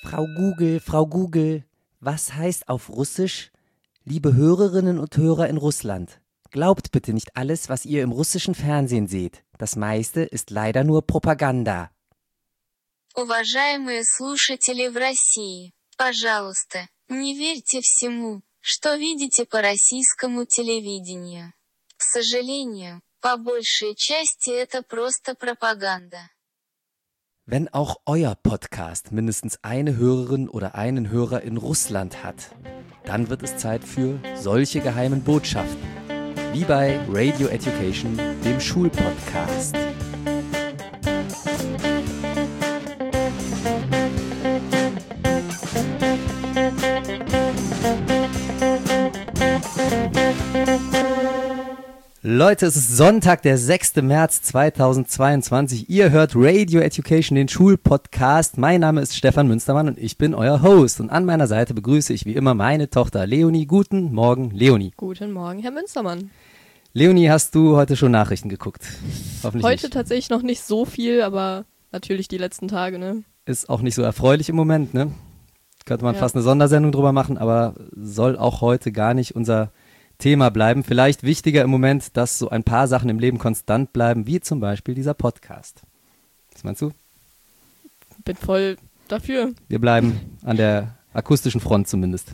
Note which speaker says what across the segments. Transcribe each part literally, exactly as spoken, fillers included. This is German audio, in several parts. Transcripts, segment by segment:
Speaker 1: Frau Google, Frau Google, was heißt auf Russisch, liebe Hörerinnen und Hörer in Russland? Glaubt bitte nicht alles, was ihr im russischen Fernsehen seht. Das meiste ist leider nur Propaganda.
Speaker 2: Уважаемые слушатели в России, пожалуйста, не верьте всему, что видите по российскому телевидению. К сожалению, по большей части это просто пропаганда.
Speaker 1: Wenn auch euer Podcast mindestens eine Hörerin oder einen Hörer in Russland hat, dann wird es Zeit für solche geheimen Botschaften. Wie bei Radio Education, dem Schulpodcast. Leute, es ist Sonntag, der sechster März zweitausendzweiundzwanzig. Ihr hört Radio Education, den Schulpodcast. Mein Name ist Stefan Münstermann und ich bin euer Host. Und an meiner Seite begrüße ich wie immer meine Tochter Leonie. Guten Morgen, Leonie.
Speaker 3: Guten Morgen, Herr Münstermann.
Speaker 1: Leonie, hast du heute schon Nachrichten geguckt?
Speaker 3: Hoffentlich heute nicht. Tatsächlich noch nicht so viel, aber natürlich die letzten Tage, ne?
Speaker 1: Ist auch nicht so erfreulich im Moment, ne? Könnte man
Speaker 3: Ja.
Speaker 1: fast eine Sondersendung drüber machen, aber soll auch heute gar nicht unser Thema bleiben. Vielleicht wichtiger im Moment, dass so ein paar Sachen im Leben konstant bleiben, wie zum Beispiel dieser Podcast. Was meinst du?
Speaker 3: Bin voll dafür.
Speaker 1: Wir bleiben an der akustischen Front zumindest.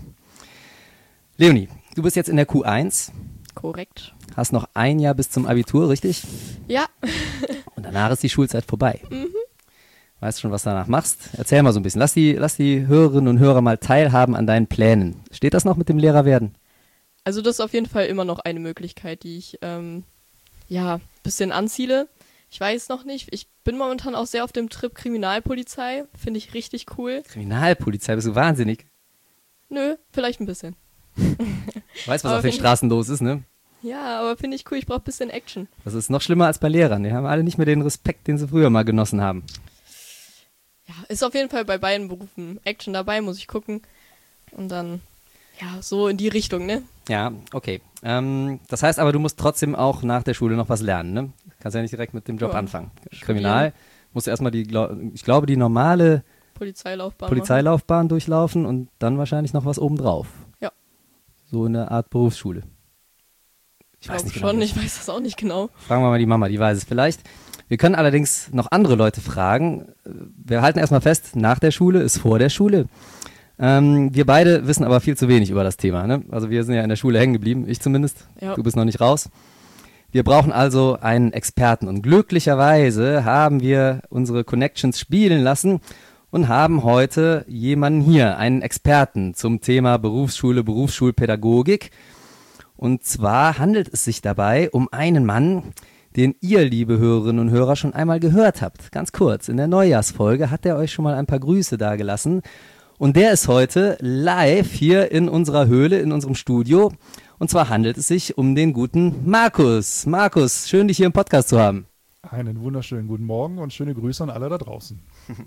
Speaker 1: Leonie, du bist jetzt in der Q eins,
Speaker 3: Korrekt.
Speaker 1: hast noch ein Jahr bis zum Abitur, richtig?
Speaker 3: Ja.
Speaker 1: Und danach ist die Schulzeit vorbei. Mhm. Weißt schon, was du danach machst? Erzähl mal so ein bisschen. Lass die, lass die Hörerinnen und Hörer mal teilhaben an deinen Plänen. Steht das noch mit dem Lehrer werden?
Speaker 3: Also das ist auf jeden Fall immer noch eine Möglichkeit, die ich ähm, ja ein bisschen anziele. Ich weiß noch nicht. Ich bin momentan auch sehr auf dem Trip Kriminalpolizei. Finde ich richtig cool.
Speaker 1: Kriminalpolizei, bist du wahnsinnig?
Speaker 3: Nö, vielleicht ein bisschen.
Speaker 1: Weißt, was
Speaker 3: Aber
Speaker 1: auf den
Speaker 3: find-
Speaker 1: Straßen los ist, ne?
Speaker 3: Ja, aber finde ich cool. Ich brauche ein bisschen Action.
Speaker 1: Das ist noch schlimmer als bei Lehrern. Die haben alle nicht mehr den Respekt, den sie früher mal genossen haben.
Speaker 3: Ja, ist auf jeden Fall bei beiden Berufen Action dabei, muss ich gucken. Und dann, ja, so in die Richtung, ne?
Speaker 1: Ja, okay. Ähm, das heißt aber, du musst trotzdem auch nach der Schule noch was lernen, ne? Kannst ja nicht direkt mit dem Job
Speaker 3: Ja.
Speaker 1: anfangen. Kriminal musst du erstmal die, glau- ich glaube, die normale
Speaker 3: Polizeilaufbahn.
Speaker 1: Polizeilaufbahn durchlaufen und dann wahrscheinlich noch was obendrauf.
Speaker 3: Ja.
Speaker 1: So in der Art Berufsschule.
Speaker 3: Ich glaube schon, ich weiß das auch nicht genau.
Speaker 1: Fragen wir mal die Mama, die weiß es vielleicht. Wir können allerdings noch andere Leute fragen. Wir halten erstmal fest, nach der Schule ist vor der Schule. Ähm, wir beide wissen aber viel zu wenig über das Thema, ne? Also wir sind ja in der Schule hängen geblieben, ich zumindest.
Speaker 3: Ja.
Speaker 1: Du bist noch nicht raus. Wir brauchen also einen Experten und glücklicherweise haben wir unsere Connections spielen lassen und haben heute jemanden hier, einen Experten zum Thema Berufsschule, Berufsschulpädagogik. Und zwar handelt es sich dabei um einen Mann, den ihr, liebe Hörerinnen und Hörer, schon einmal gehört habt. Ganz kurz, in der Neujahrsfolge hat er euch schon mal ein paar Grüße dagelassen. Und der ist heute live hier in unserer Höhle, in unserem Studio. Und zwar handelt es sich um den guten Markus. Markus, schön, dich hier im Podcast zu haben.
Speaker 4: Einen wunderschönen guten Morgen und schöne Grüße an alle da draußen.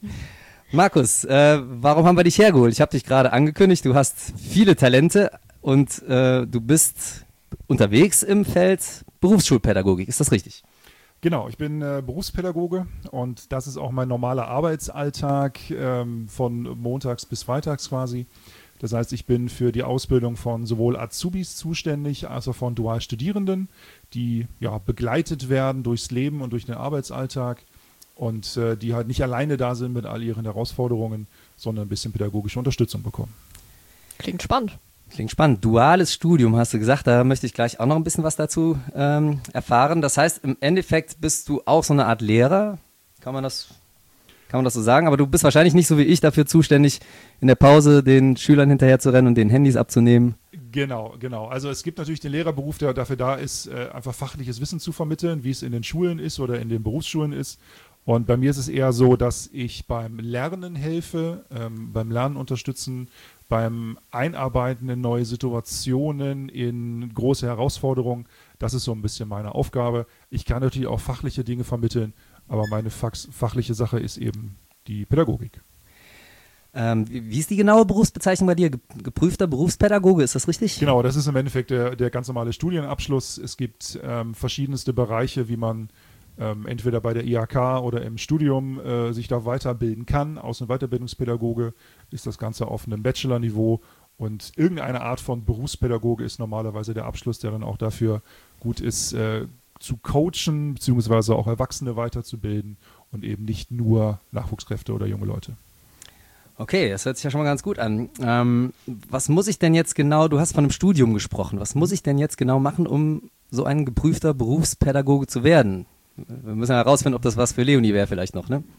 Speaker 1: Markus, äh, warum haben wir dich hergeholt? Ich habe dich gerade angekündigt, du hast viele Talente und äh, du bist unterwegs im Feld Berufsschulpädagogik. Ist das richtig?
Speaker 4: Genau, ich bin äh, Berufspädagoge und das ist auch mein normaler Arbeitsalltag ähm, von montags bis freitags quasi. Das heißt, ich bin für die Ausbildung von sowohl Azubis zuständig, als auch von Dualstudierenden, die ja begleitet werden durchs Leben und durch den Arbeitsalltag und äh, die halt nicht alleine da sind mit all ihren Herausforderungen, sondern ein bisschen pädagogische Unterstützung bekommen.
Speaker 3: Klingt spannend.
Speaker 1: Klingt spannend. Duales Studium, hast du gesagt. Da möchte ich gleich auch noch ein bisschen was dazu ähm, erfahren. Das heißt, im Endeffekt bist du auch so eine Art Lehrer. Kann man das, kann man das so sagen? Aber du bist wahrscheinlich nicht so wie ich dafür zuständig, in der Pause den Schülern hinterher zu rennen und den Handys abzunehmen.
Speaker 4: Genau, genau. Also es gibt natürlich den Lehrerberuf, der dafür da ist, äh, einfach fachliches Wissen zu vermitteln, wie es in den Schulen ist oder in den Berufsschulen ist. Und bei mir ist es eher so, dass ich beim Lernen helfe, ähm, beim Lernen unterstützen, beim Einarbeiten in neue Situationen, in große Herausforderungen. Das ist so ein bisschen meine Aufgabe. Ich kann natürlich auch fachliche Dinge vermitteln, aber meine fach- fachliche Sache ist eben die Pädagogik.
Speaker 1: Ähm, wie wie ist die genaue Berufsbezeichnung bei dir? Ge- Geprüfter Berufspädagoge, ist das richtig?
Speaker 4: Genau, das ist im Endeffekt der, der ganz normale Studienabschluss. Es gibt ähm, verschiedenste Bereiche, wie man ähm, entweder bei der I H K oder im Studium äh, sich da weiterbilden kann. Außen- und Weiterbildungspädagoge ist das Ganze auf einem Bachelor-Niveau und irgendeine Art von Berufspädagoge ist normalerweise der Abschluss, der dann auch dafür gut ist, äh, zu coachen, beziehungsweise auch Erwachsene weiterzubilden und eben nicht nur Nachwuchskräfte oder junge Leute.
Speaker 1: Okay, das hört sich ja schon mal ganz gut an. Ähm, was muss ich denn jetzt genau, du hast von einem Studium gesprochen, was muss ich denn jetzt genau machen, um so ein geprüfter Berufspädagoge zu werden? Wir müssen ja herausfinden, ob das was für Leonie wäre vielleicht noch, ne?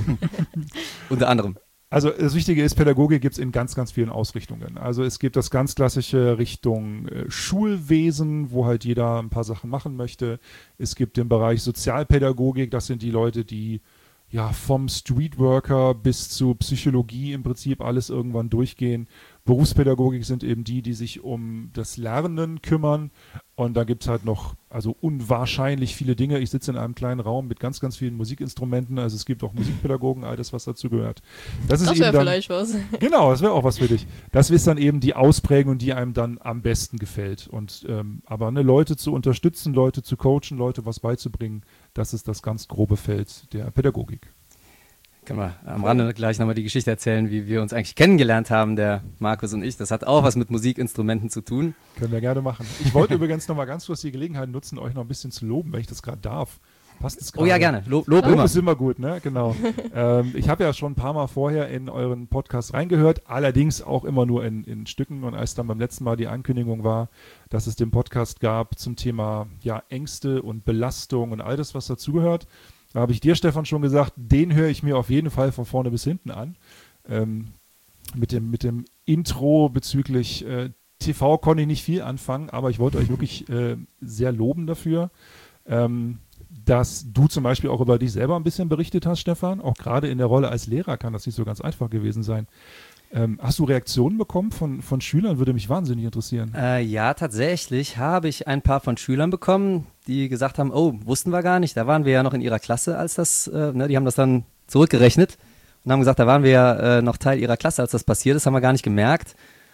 Speaker 1: Unter anderem.
Speaker 4: Also das Wichtige ist, Pädagogik gibt es in ganz, ganz vielen Ausrichtungen. Also es gibt das ganz klassische Richtung äh, Schulwesen, wo halt jeder ein paar Sachen machen möchte. Es gibt den Bereich Sozialpädagogik, das sind die Leute, die ja vom Streetworker bis zu Psychologie im Prinzip alles irgendwann durchgehen. Berufspädagogik sind eben die, die sich um das Lernen kümmern. Und da gibt es halt noch also unwahrscheinlich viele Dinge. Ich sitze in einem kleinen Raum mit ganz, ganz vielen Musikinstrumenten. Also es gibt auch Musikpädagogen, all das, was dazu gehört. Das,
Speaker 3: Das wäre vielleicht was.
Speaker 4: Genau, das wäre auch was für dich. Das ist dann eben die Ausprägung, die einem dann am besten gefällt. Und ähm, aber ne, Leute zu unterstützen, Leute zu coachen, Leute was beizubringen, das ist das ganz grobe Feld der Pädagogik.
Speaker 1: Können wir am Rande gleich nochmal die Geschichte erzählen, wie wir uns eigentlich kennengelernt haben, der Markus und ich. Das hat auch was mit Musikinstrumenten zu tun.
Speaker 4: Können wir gerne machen. Ich wollte übrigens nochmal ganz kurz die Gelegenheit nutzen, euch noch ein bisschen zu loben, wenn ich das gerade darf. Passt es gerade?
Speaker 1: Oh ja, gerne. Lob, Lob
Speaker 4: Lob
Speaker 1: immer.
Speaker 4: ist immer gut, ne? Genau. ähm, ich habe ja schon ein paar Mal vorher in euren Podcast reingehört, allerdings auch immer nur in, in Stücken. Und als dann beim letzten Mal die Ankündigung war, dass es den Podcast gab zum Thema ja, Ängste und Belastung und all das, was dazugehört, da habe ich dir, Stefan, schon gesagt, den höre ich mir auf jeden Fall von vorne bis hinten an. Ähm, mit, dem, mit dem Intro bezüglich äh, T V konnte ich nicht viel anfangen, aber ich wollte euch wirklich äh, sehr loben dafür, ähm, dass du zum Beispiel auch über dich selber ein bisschen berichtet hast, Stefan. Auch gerade in der Rolle als Lehrer kann das nicht so ganz einfach gewesen sein. Ähm, hast du Reaktionen bekommen von, von Schülern? Würde mich wahnsinnig interessieren.
Speaker 1: Äh, ja, tatsächlich habe ich ein paar von Schülern bekommen, die gesagt haben, oh, wussten wir gar nicht, da waren wir ja noch in ihrer Klasse, als das, äh, ne, die haben das dann zurückgerechnet und haben gesagt, da waren wir ja äh, noch Teil ihrer Klasse, als das passiert ist, haben wir gar nicht gemerkt.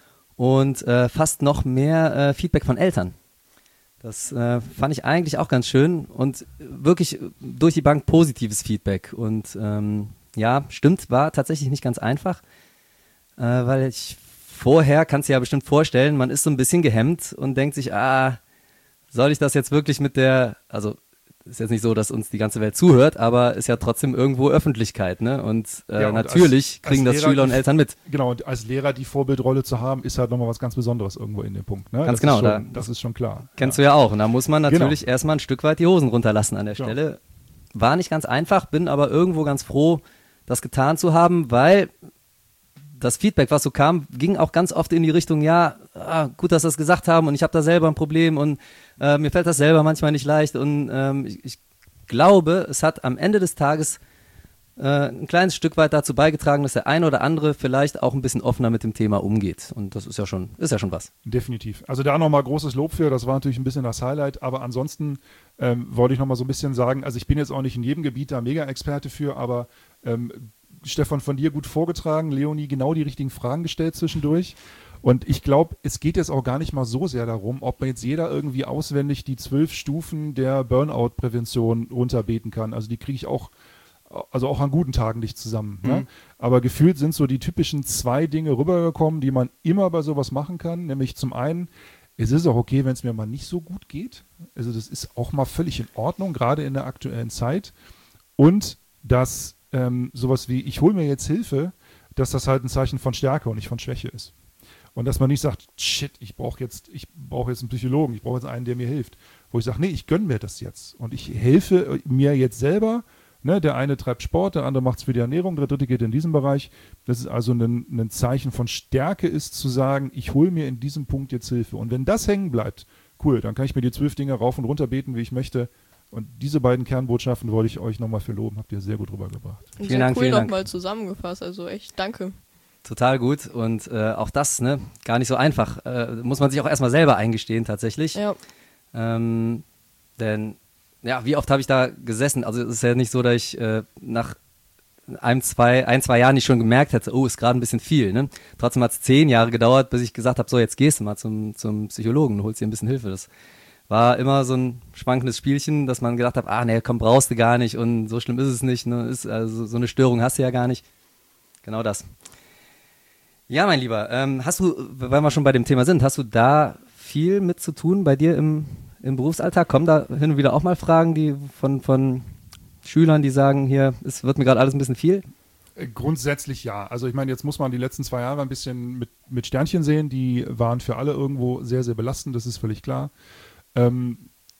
Speaker 1: Und äh, fast noch mehr äh, Feedback von Eltern. Das äh, fand ich eigentlich auch ganz schön und wirklich durch die Bank positives Feedback. Und ähm, ja, stimmt, war tatsächlich nicht ganz einfach. Äh, weil ich vorher, kannst du dir ja bestimmt vorstellen, man ist so ein bisschen gehemmt und denkt sich, ah, soll ich das jetzt wirklich mit der, also ist jetzt nicht so, dass uns die ganze Welt zuhört, aber ist ja trotzdem irgendwo Öffentlichkeit, ne? Und, äh,
Speaker 4: Ja, und
Speaker 1: natürlich
Speaker 4: als,
Speaker 1: kriegen
Speaker 4: als
Speaker 1: das
Speaker 4: Lehrer
Speaker 1: Schüler und
Speaker 4: die,
Speaker 1: Eltern mit.
Speaker 4: Genau, und als Lehrer die Vorbildrolle zu haben, ist halt nochmal was ganz Besonderes irgendwo in dem Punkt. Ne?
Speaker 1: Ganz
Speaker 4: das
Speaker 1: genau.
Speaker 4: Ist schon,
Speaker 1: da,
Speaker 4: das ist schon klar.
Speaker 1: Kennst
Speaker 4: ja.
Speaker 1: du ja auch. Und da muss man natürlich
Speaker 4: Genau.
Speaker 1: erstmal ein Stück weit die Hosen runterlassen an der
Speaker 4: Genau.
Speaker 1: Stelle. War nicht ganz einfach, bin aber irgendwo ganz froh, das getan zu haben, weil das Feedback, was so kam, ging auch ganz oft in die Richtung, ja, ah, gut, dass wir das gesagt haben und ich habe da selber ein Problem und äh, mir fällt das selber manchmal nicht leicht und ähm, ich, ich glaube, es hat am Ende des Tages äh, ein kleines Stück weit dazu beigetragen, dass der eine oder andere vielleicht auch ein bisschen offener mit dem Thema umgeht und das ist ja schon, ist ja schon was.
Speaker 4: Definitiv. Also da nochmal großes Lob für, das war natürlich ein bisschen das Highlight, aber ansonsten ähm, wollte ich nochmal so ein bisschen sagen, also ich bin jetzt auch nicht in jedem Gebiet da Mega-Experte für, aber ähm, Stefan, von dir gut vorgetragen, Leonie genau die richtigen Fragen gestellt zwischendurch. Und ich glaube, es geht jetzt auch gar nicht mal so sehr darum, ob man jetzt jeder irgendwie auswendig die zwölf Stufen der Burnout-Prävention runterbeten kann. Also die kriege ich auch, also auch an guten Tagen nicht zusammen. Mhm. Ne? Aber gefühlt sind so die typischen zwei Dinge rübergekommen, die man immer bei sowas machen kann. Nämlich zum einen, es ist auch okay, wenn es mir mal nicht so gut geht. Also das ist auch mal völlig in Ordnung, gerade in der aktuellen Zeit. Und dass ähm, sowas wie, ich hole mir jetzt Hilfe, dass das halt ein Zeichen von Stärke und nicht von Schwäche ist. Und dass man nicht sagt, shit, ich brauche jetzt, ich brauche jetzt einen Psychologen, ich brauche jetzt einen, der mir hilft. Wo ich sage, nee, ich gönne mir das jetzt. Und ich helfe mir jetzt selber. Ne, der eine treibt Sport, der andere macht es für die Ernährung, der dritte geht in diesen Bereich. Das ist also ein, ein Zeichen von Stärke, ist zu sagen, ich hole mir in diesem Punkt jetzt Hilfe. Und wenn das hängen bleibt, cool, dann kann ich mir die zwölf Dinge rauf und runter beten, wie ich möchte. Und diese beiden Kernbotschaften wollte ich euch nochmal für loben. Habt ihr sehr gut rübergebracht.
Speaker 1: Vielen
Speaker 3: Sehr
Speaker 1: Dank,
Speaker 3: cool
Speaker 1: vielen Dank.
Speaker 3: nochmal zusammengefasst, also echt danke.
Speaker 1: Total gut und äh, auch das, ne, gar nicht so einfach. Äh, muss man sich auch erstmal selber eingestehen tatsächlich.
Speaker 3: Ja.
Speaker 1: Ähm, denn, ja, wie oft habe ich da gesessen? Also es ist ja nicht so, dass ich äh, nach ein zwei, ein, zwei Jahren nicht schon gemerkt hätte, oh, ist gerade ein bisschen viel. Ne? Trotzdem hat es zehn Jahre gedauert, bis ich gesagt habe, so, jetzt gehst du mal zum, zum Psychologen und holst dir ein bisschen Hilfe. Das war immer so ein schwankendes Spielchen, dass man gedacht hat, ah nee, komm, brauchst du gar nicht und so schlimm ist es nicht, ne? Ist, also so eine Störung hast du ja gar nicht. Genau das. Ja, mein Lieber, ähm, hast du, weil wir schon bei dem Thema sind, hast du da viel mit zu tun bei dir im, im Berufsalltag? Kommen da hin und wieder auch mal Fragen, die von, von Schülern, die sagen, hier, es wird mir gerade alles ein bisschen viel?
Speaker 4: Grundsätzlich ja. Also ich meine, jetzt muss man die letzten zwei Jahre ein bisschen mit, mit Sternchen sehen. Die waren für alle irgendwo sehr, sehr belastend, das ist völlig klar. Ähm,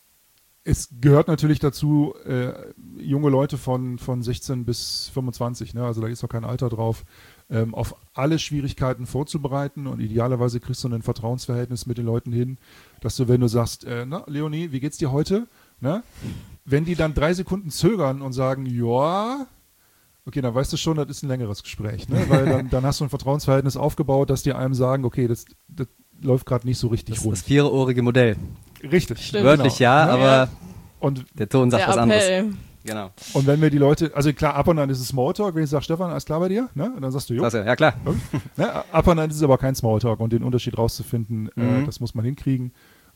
Speaker 4: es gehört natürlich dazu, äh, junge Leute von, von sechzehn bis fünfundzwanzig, ne? Also da ist noch kein Alter drauf, ähm, auf alle Schwierigkeiten vorzubereiten und idealerweise kriegst du ein Vertrauensverhältnis mit den Leuten hin, dass du, wenn du sagst, äh, na, Leonie, wie geht's dir heute? Ne? Wenn die dann drei Sekunden zögern und sagen, ja, okay, dann weißt du schon, das ist ein längeres Gespräch, ne? Weil dann, dann hast du ein Vertrauensverhältnis aufgebaut, dass die einem sagen, okay, das, das läuft gerade nicht so richtig
Speaker 1: Das,
Speaker 4: rund.
Speaker 1: das vierohrige Modell.
Speaker 4: Richtig.
Speaker 3: Stimmt.
Speaker 1: Wörtlich
Speaker 4: Genau.
Speaker 1: ja,
Speaker 4: Ja.
Speaker 1: aber
Speaker 4: Und,
Speaker 1: der Ton sagt
Speaker 3: Der
Speaker 1: was anderes.
Speaker 3: Appell.
Speaker 1: Genau.
Speaker 4: und wenn wir die Leute, also klar, ab und an ist es Smalltalk, wenn ich sage, Stefan, alles klar bei dir? Ne? Und dann sagst du, jo.
Speaker 1: Sagst du, ja klar.
Speaker 4: Ne? Ab und an ist es aber kein Smalltalk und den Unterschied rauszufinden,
Speaker 1: Mhm.
Speaker 4: äh, das muss man hinkriegen.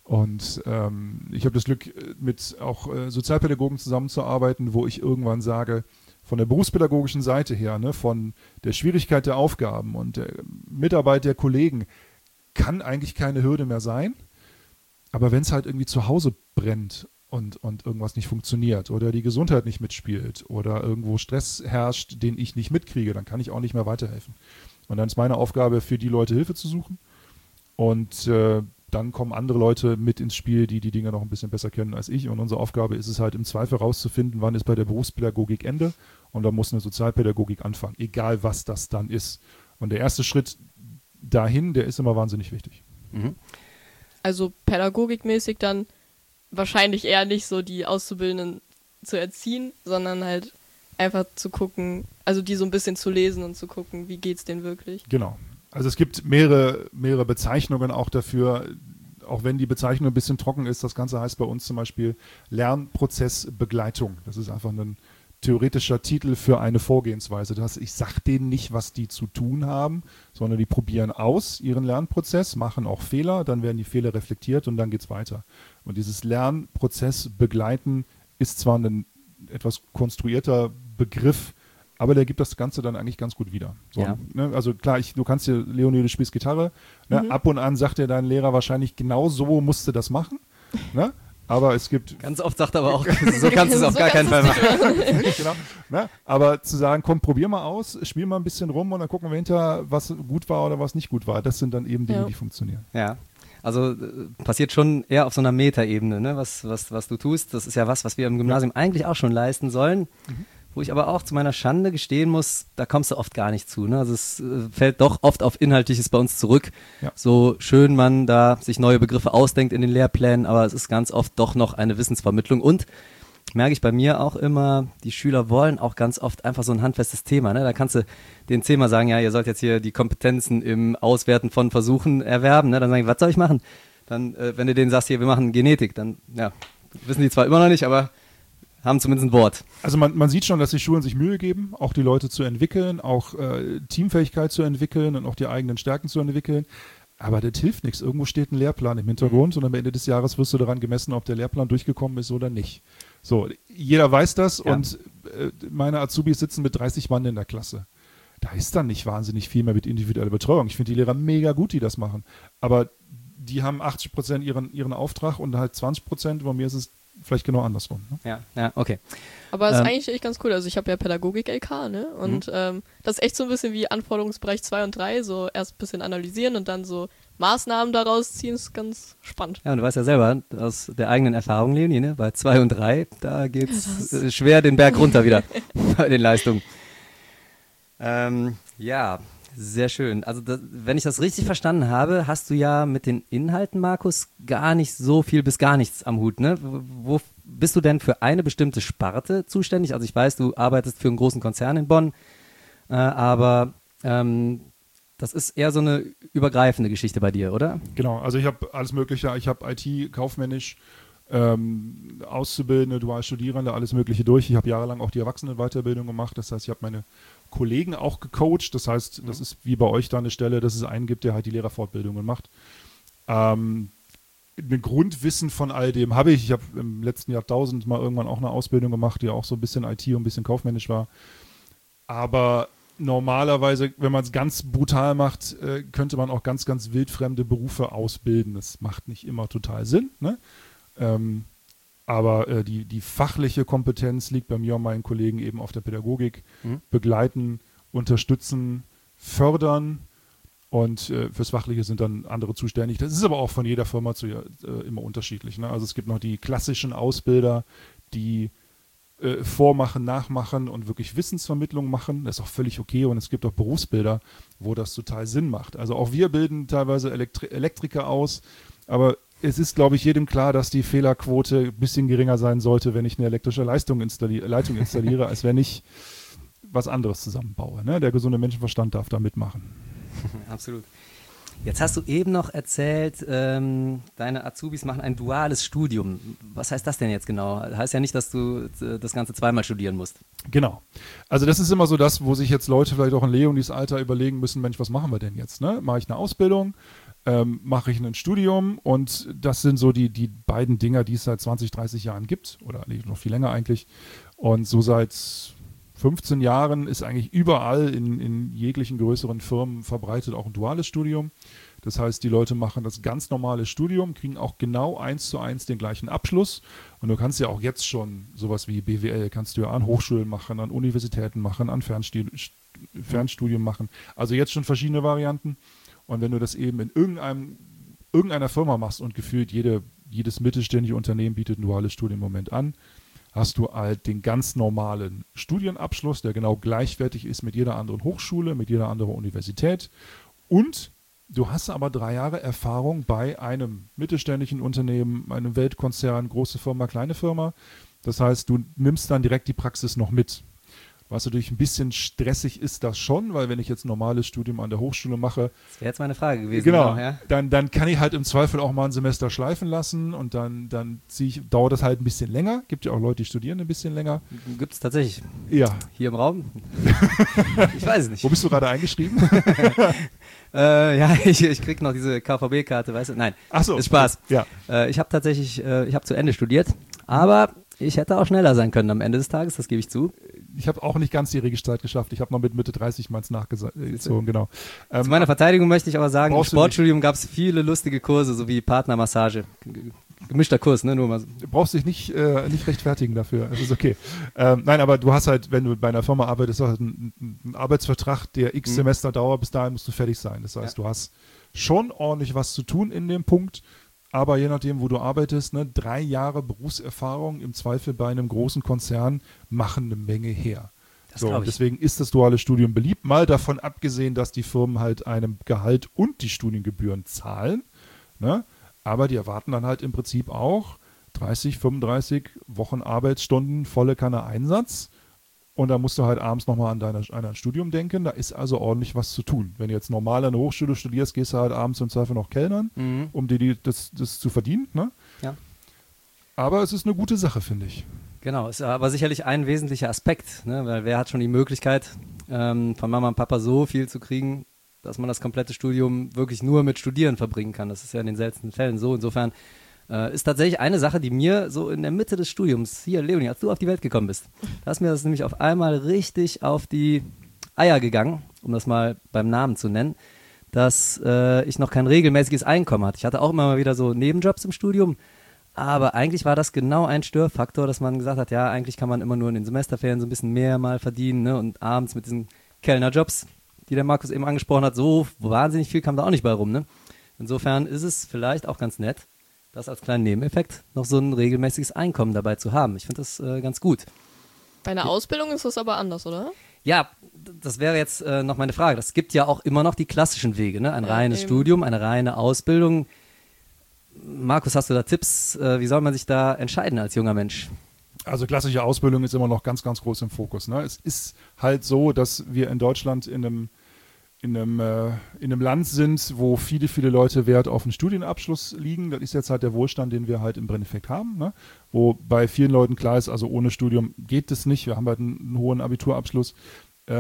Speaker 4: Und ähm, ich habe das Glück, mit auch äh, Sozialpädagogen zusammenzuarbeiten, wo ich irgendwann sage, von der berufspädagogischen Seite her, ne, von der Schwierigkeit der Aufgaben und der Mitarbeit der Kollegen, kann eigentlich keine Hürde mehr sein. Aber wenn es halt irgendwie zu Hause brennt und, und irgendwas nicht funktioniert oder die Gesundheit nicht mitspielt oder irgendwo Stress herrscht, den ich nicht mitkriege, dann kann ich auch nicht mehr weiterhelfen. Und dann ist meine Aufgabe, für die Leute Hilfe zu suchen. Und äh, dann kommen andere Leute mit ins Spiel, die die Dinge noch ein bisschen besser kennen als ich. Und unsere Aufgabe ist es halt im Zweifel rauszufinden, wann ist bei der Berufspädagogik Ende. Und da muss eine Sozialpädagogik anfangen, egal was das dann ist. Und der erste Schritt dahin, der ist immer wahnsinnig wichtig.
Speaker 1: Mhm.
Speaker 3: Also pädagogikmäßig dann wahrscheinlich eher nicht so die Auszubildenden zu erziehen, sondern halt einfach zu gucken, also die so ein bisschen zu lesen und zu gucken, wie geht's denen wirklich.
Speaker 4: Genau. Also es gibt mehrere, mehrere Bezeichnungen auch dafür, auch wenn die Bezeichnung ein bisschen trocken ist. Das Ganze heißt bei uns zum Beispiel Lernprozessbegleitung. Das ist einfach ein theoretischer Titel für eine Vorgehensweise. Das heißt, ich sage denen nicht, was die zu tun haben, sondern die probieren aus ihren Lernprozess, machen auch Fehler, dann werden die Fehler reflektiert und dann geht's weiter. Und dieses Lernprozess begleiten ist zwar ein etwas konstruierter Begriff, aber der gibt das Ganze dann eigentlich ganz gut wieder. So,
Speaker 1: Ja.
Speaker 4: ne, also klar, ich, du kannst dir, Leonie, du spielst Gitarre, ne,
Speaker 3: Mhm.
Speaker 4: ab und an sagt dir dein Lehrer wahrscheinlich, genau so musst du das machen, ne? Aber es gibt
Speaker 1: Ganz oft sagt er aber auch, so kannst du es auf
Speaker 3: So
Speaker 1: gar keinen Fall
Speaker 3: kannst
Speaker 1: machen.
Speaker 4: genau, ne? Aber zu sagen, komm, probier mal aus, spiel mal ein bisschen rum und dann gucken wir hinterher, was gut war oder was nicht gut war. Das sind dann eben Dinge,
Speaker 3: Ja.
Speaker 4: die funktionieren.
Speaker 1: Ja, also äh, passiert schon eher auf so einer Metaebene, ne? was, was, was du tust. Das ist ja was, was wir im Gymnasium eigentlich auch schon leisten sollen,
Speaker 4: Mhm.
Speaker 1: wo ich aber auch zu meiner Schande gestehen muss, da kommst du oft gar nicht zu. Ne? Also es äh, fällt doch oft auf Inhaltliches bei uns zurück.
Speaker 4: Ja.
Speaker 1: So schön man da sich neue Begriffe ausdenkt in den Lehrplänen, aber es ist ganz oft doch noch eine Wissensvermittlung. Und merke ich bei mir auch immer, die Schüler wollen auch ganz oft einfach so ein handfestes Thema. Ne? Da kannst du den Thema sagen, ja, ihr sollt jetzt hier die Kompetenzen im Auswerten von Versuchen erwerben. Ne? Dann sagen die, was soll ich machen? Dann, äh, wenn du denen sagst, hier, wir machen Genetik, dann ja, wissen die zwar immer noch nicht, aber haben zumindest ein Wort.
Speaker 4: Also man, man sieht schon, dass die Schulen sich Mühe geben, auch die Leute zu entwickeln, auch äh, Teamfähigkeit zu entwickeln und auch die eigenen Stärken zu entwickeln. Aber das hilft nichts. Irgendwo steht ein Lehrplan im Hintergrund und am Ende des Jahres wirst du daran gemessen, ob der Lehrplan durchgekommen ist oder nicht. So, jeder weiß das
Speaker 1: Ja.
Speaker 4: und äh, meine Azubis sitzen mit dreißig Mann in der Klasse. Da ist dann nicht wahnsinnig viel mehr mit individueller Betreuung. Ich finde die Lehrer mega gut, die das machen. Aber die haben achtzig Prozent ihren, ihren Auftrag und halt zwanzig Prozent. Bei mir ist es vielleicht genau andersrum. Ne?
Speaker 1: Ja, ja, okay.
Speaker 3: Aber es ist
Speaker 1: Ähm.
Speaker 3: eigentlich echt ganz cool. Also ich habe ja Pädagogik-L K, ne? Und ähm, das ist echt so ein bisschen wie Anforderungsbereich zwei und drei. So erst ein bisschen analysieren und dann so Maßnahmen daraus ziehen. Ist ganz spannend.
Speaker 1: Ja, und du weißt ja selber aus der eigenen Erfahrung, Leonie, ne? Bei zwei und drei, da geht's äh, schwer den Berg runter wieder bei den Leistungen. Ähm, ja, sehr schön. Also das, wenn ich das richtig verstanden habe, hast du ja mit den Inhalten, Markus, gar nicht so viel bis gar nichts am Hut, ne? Wo, wo bist du denn für eine bestimmte Sparte zuständig? Also ich weiß, du arbeitest für einen großen Konzern in Bonn, äh, aber ähm, das ist eher so eine übergreifende Geschichte bei dir, oder?
Speaker 4: Genau, also ich habe alles Mögliche. Ich habe I T, kaufmännisch, ähm, Auszubildende, Dualstudierende, alles Mögliche durch. Ich habe jahrelang auch die Erwachsenenweiterbildung gemacht. Das heißt, ich habe meine Kollegen auch gecoacht. Das heißt, das ist wie bei euch da eine Stelle, dass es einen gibt, der halt die Lehrerfortbildungen macht. Ähm, ein Grundwissen von all dem habe ich. Ich habe im letzten Jahrtausend mal irgendwann auch eine Ausbildung gemacht, die auch so ein bisschen I T und ein bisschen kaufmännisch war. Aber normalerweise, wenn man es ganz brutal macht, äh, könnte man auch ganz, ganz wildfremde Berufe ausbilden. Das macht nicht immer total Sinn, ne? Ähm, aber äh, die, die fachliche Kompetenz liegt bei mir und meinen Kollegen eben auf der Pädagogik.
Speaker 1: Mhm.
Speaker 4: Begleiten, unterstützen, fördern und äh, fürs Fachliche sind dann andere zuständig. Das ist aber auch von jeder Firma zu, äh, immer unterschiedlich, ne? Also es gibt noch die klassischen Ausbilder, die äh, vormachen, nachmachen und wirklich Wissensvermittlung machen. Das ist auch völlig okay und es gibt auch Berufsbilder, wo das total Sinn macht. Also auch wir bilden teilweise Elektri- Elektriker aus, aber es ist, glaube ich, jedem klar, dass die Fehlerquote ein bisschen geringer sein sollte, wenn ich eine elektrische Leistung installi- Leitung installiere, als wenn ich was anderes zusammenbaue. Ne? Der gesunde Menschenverstand darf da mitmachen.
Speaker 1: Absolut. Jetzt hast du eben noch erzählt, ähm, deine Azubis machen ein duales Studium. Was heißt das denn jetzt genau? Heißt ja nicht, dass du äh, das Ganze zweimal studieren musst.
Speaker 4: Genau. Also das ist immer so das, wo sich jetzt Leute vielleicht auch in Leonis Alter überlegen müssen, Mensch, was machen wir denn jetzt? Ne? Mache ich eine Ausbildung? Ähm, mache ich ein Studium? Und das sind so die, die beiden Dinger, die es seit zwanzig, dreißig Jahren gibt. Oder noch viel länger eigentlich. Und so seit fünfzehn Jahren ist eigentlich überall in, in jeglichen größeren Firmen verbreitet auch ein duales Studium. Das heißt, die Leute machen das ganz normale Studium, kriegen auch genau eins zu eins den gleichen Abschluss. Und du kannst ja auch jetzt schon sowas wie B W L, kannst du ja an Hochschulen machen, an Universitäten machen, an Fernstudien, Fernstudien machen. Also jetzt schon verschiedene Varianten. Und wenn du das eben in irgendeinem, irgendeiner Firma machst und gefühlt jede, jedes mittelständische Unternehmen bietet ein duales Studium im Moment an, hast du halt den ganz normalen Studienabschluss, der genau gleichwertig ist mit jeder anderen Hochschule, mit jeder anderen Universität. Und du hast aber drei Jahre Erfahrung bei einem mittelständischen Unternehmen, einem Weltkonzern, große Firma, kleine Firma. Das heißt, du nimmst dann direkt die Praxis noch mit. Was natürlich ein bisschen stressig ist das schon, weil wenn ich jetzt ein normales Studium an der Hochschule mache,
Speaker 1: das wäre jetzt meine Frage gewesen.
Speaker 4: Genau,
Speaker 1: genau ja.
Speaker 4: dann, dann kann ich halt im Zweifel auch mal ein Semester schleifen lassen und dann, dann ziehe ich, dauert das halt ein bisschen länger. Gibt ja auch Leute, die studieren ein bisschen länger.
Speaker 1: Gibt es tatsächlich.
Speaker 4: Ja.
Speaker 1: Hier im Raum? Ich weiß es nicht.
Speaker 4: Wo bist du gerade eingeschrieben?
Speaker 1: äh, ja, ich, ich krieg noch diese K V B-Karte, weißt du? Nein,
Speaker 4: Ach so.
Speaker 1: Ist Spaß.
Speaker 4: Ja.
Speaker 1: Äh, ich habe tatsächlich, äh, ich habe zu Ende studiert, aber ich hätte auch schneller sein können am Ende des Tages, das gebe ich zu.
Speaker 4: Ich habe auch nicht ganz die Regelzeit geschafft. Ich habe noch mit Mitte dreißig meins nachgezogen, genau. Ähm,
Speaker 1: Zu meiner Verteidigung möchte ich aber sagen, im
Speaker 4: brauchst du
Speaker 1: Sportstudium gab es viele lustige Kurse, so wie Partnermassage. G- Gemischter Kurs, ne? Nur mal so.
Speaker 4: Du brauchst dich nicht, äh, nicht rechtfertigen dafür. Es ist okay. Ähm, nein, aber du hast halt, wenn du bei einer Firma arbeitest, halt einen, einen Arbeitsvertrag, der x
Speaker 1: Mhm.
Speaker 4: Semester dauert, bis dahin musst du fertig sein. Das heißt,
Speaker 1: Ja.
Speaker 4: du hast schon ordentlich was zu tun in dem Punkt, aber je nachdem, wo du arbeitest, ne, drei Jahre Berufserfahrung im Zweifel bei einem großen Konzern machen eine Menge her.
Speaker 1: Das
Speaker 4: So,
Speaker 1: glaub ich.
Speaker 4: deswegen ist das duale Studium beliebt, mal davon abgesehen, dass die Firmen halt einem Gehalt und die Studiengebühren zahlen, ne? Aber die erwarten dann halt im Prinzip auch dreißig, fünfunddreißig Wochen Arbeitsstunden, volle Kanne Einsatz. Und da musst du halt abends nochmal an, deine, an dein Studium denken. Da ist also ordentlich was zu tun. Wenn du jetzt normal an der Hochschule studierst, gehst du halt abends im Zweifel noch kellnern,
Speaker 1: Mhm.
Speaker 4: um dir die, das, das zu verdienen. Ne?
Speaker 1: Ja.
Speaker 4: Aber es ist eine gute Sache, finde ich.
Speaker 1: Genau, ist aber sicherlich ein wesentlicher Aspekt, ne? Weil wer hat schon die Möglichkeit, ähm, von Mama und Papa so viel zu kriegen, dass man das komplette Studium wirklich nur mit Studieren verbringen kann. Das ist ja in den seltensten Fällen so. Insofern äh, ist tatsächlich eine Sache, die mir so in der Mitte des Studiums, hier Leonie, als du auf die Welt gekommen bist, da ist mir das nämlich auf einmal richtig auf die Eier gegangen, um das mal beim Namen zu nennen, dass äh, ich noch kein regelmäßiges Einkommen hatte. Ich hatte auch immer mal wieder so Nebenjobs im Studium, aber eigentlich war das genau ein Störfaktor, dass man gesagt hat, ja, eigentlich kann man immer nur in den Semesterferien so ein bisschen mehr mal verdienen, ne? Und abends mit diesen Kellnerjobs, die der Markus eben angesprochen hat, so wahnsinnig viel kam da auch nicht bei rum. Ne? Insofern ist es vielleicht auch ganz nett, das als kleinen Nebeneffekt noch so ein regelmäßiges Einkommen dabei zu haben. Ich finde das äh, ganz gut.
Speaker 3: Bei einer Ausbildung ist das aber anders, oder?
Speaker 1: Ja, d- das wäre jetzt äh, noch meine Frage. Es gibt ja auch immer noch die klassischen Wege, ne? Ein
Speaker 3: Ja,
Speaker 1: reines
Speaker 3: eben.
Speaker 1: Studium, eine reine Ausbildung. Markus, hast du da Tipps? Äh, wie soll man sich da entscheiden als junger Mensch?
Speaker 4: Also klassische Ausbildung ist immer noch ganz, ganz groß im Fokus. Ne? Es ist halt so, dass wir in Deutschland in einem, in, einem, äh, in einem Land sind, wo viele, viele Leute Wert auf einen Studienabschluss liegen. Das ist jetzt halt der Wohlstand, den wir halt im Endeffekt haben. Ne? Wo bei vielen Leuten klar ist, also ohne Studium geht es nicht. Wir haben halt einen, einen hohen Abiturabschluss. Ähm,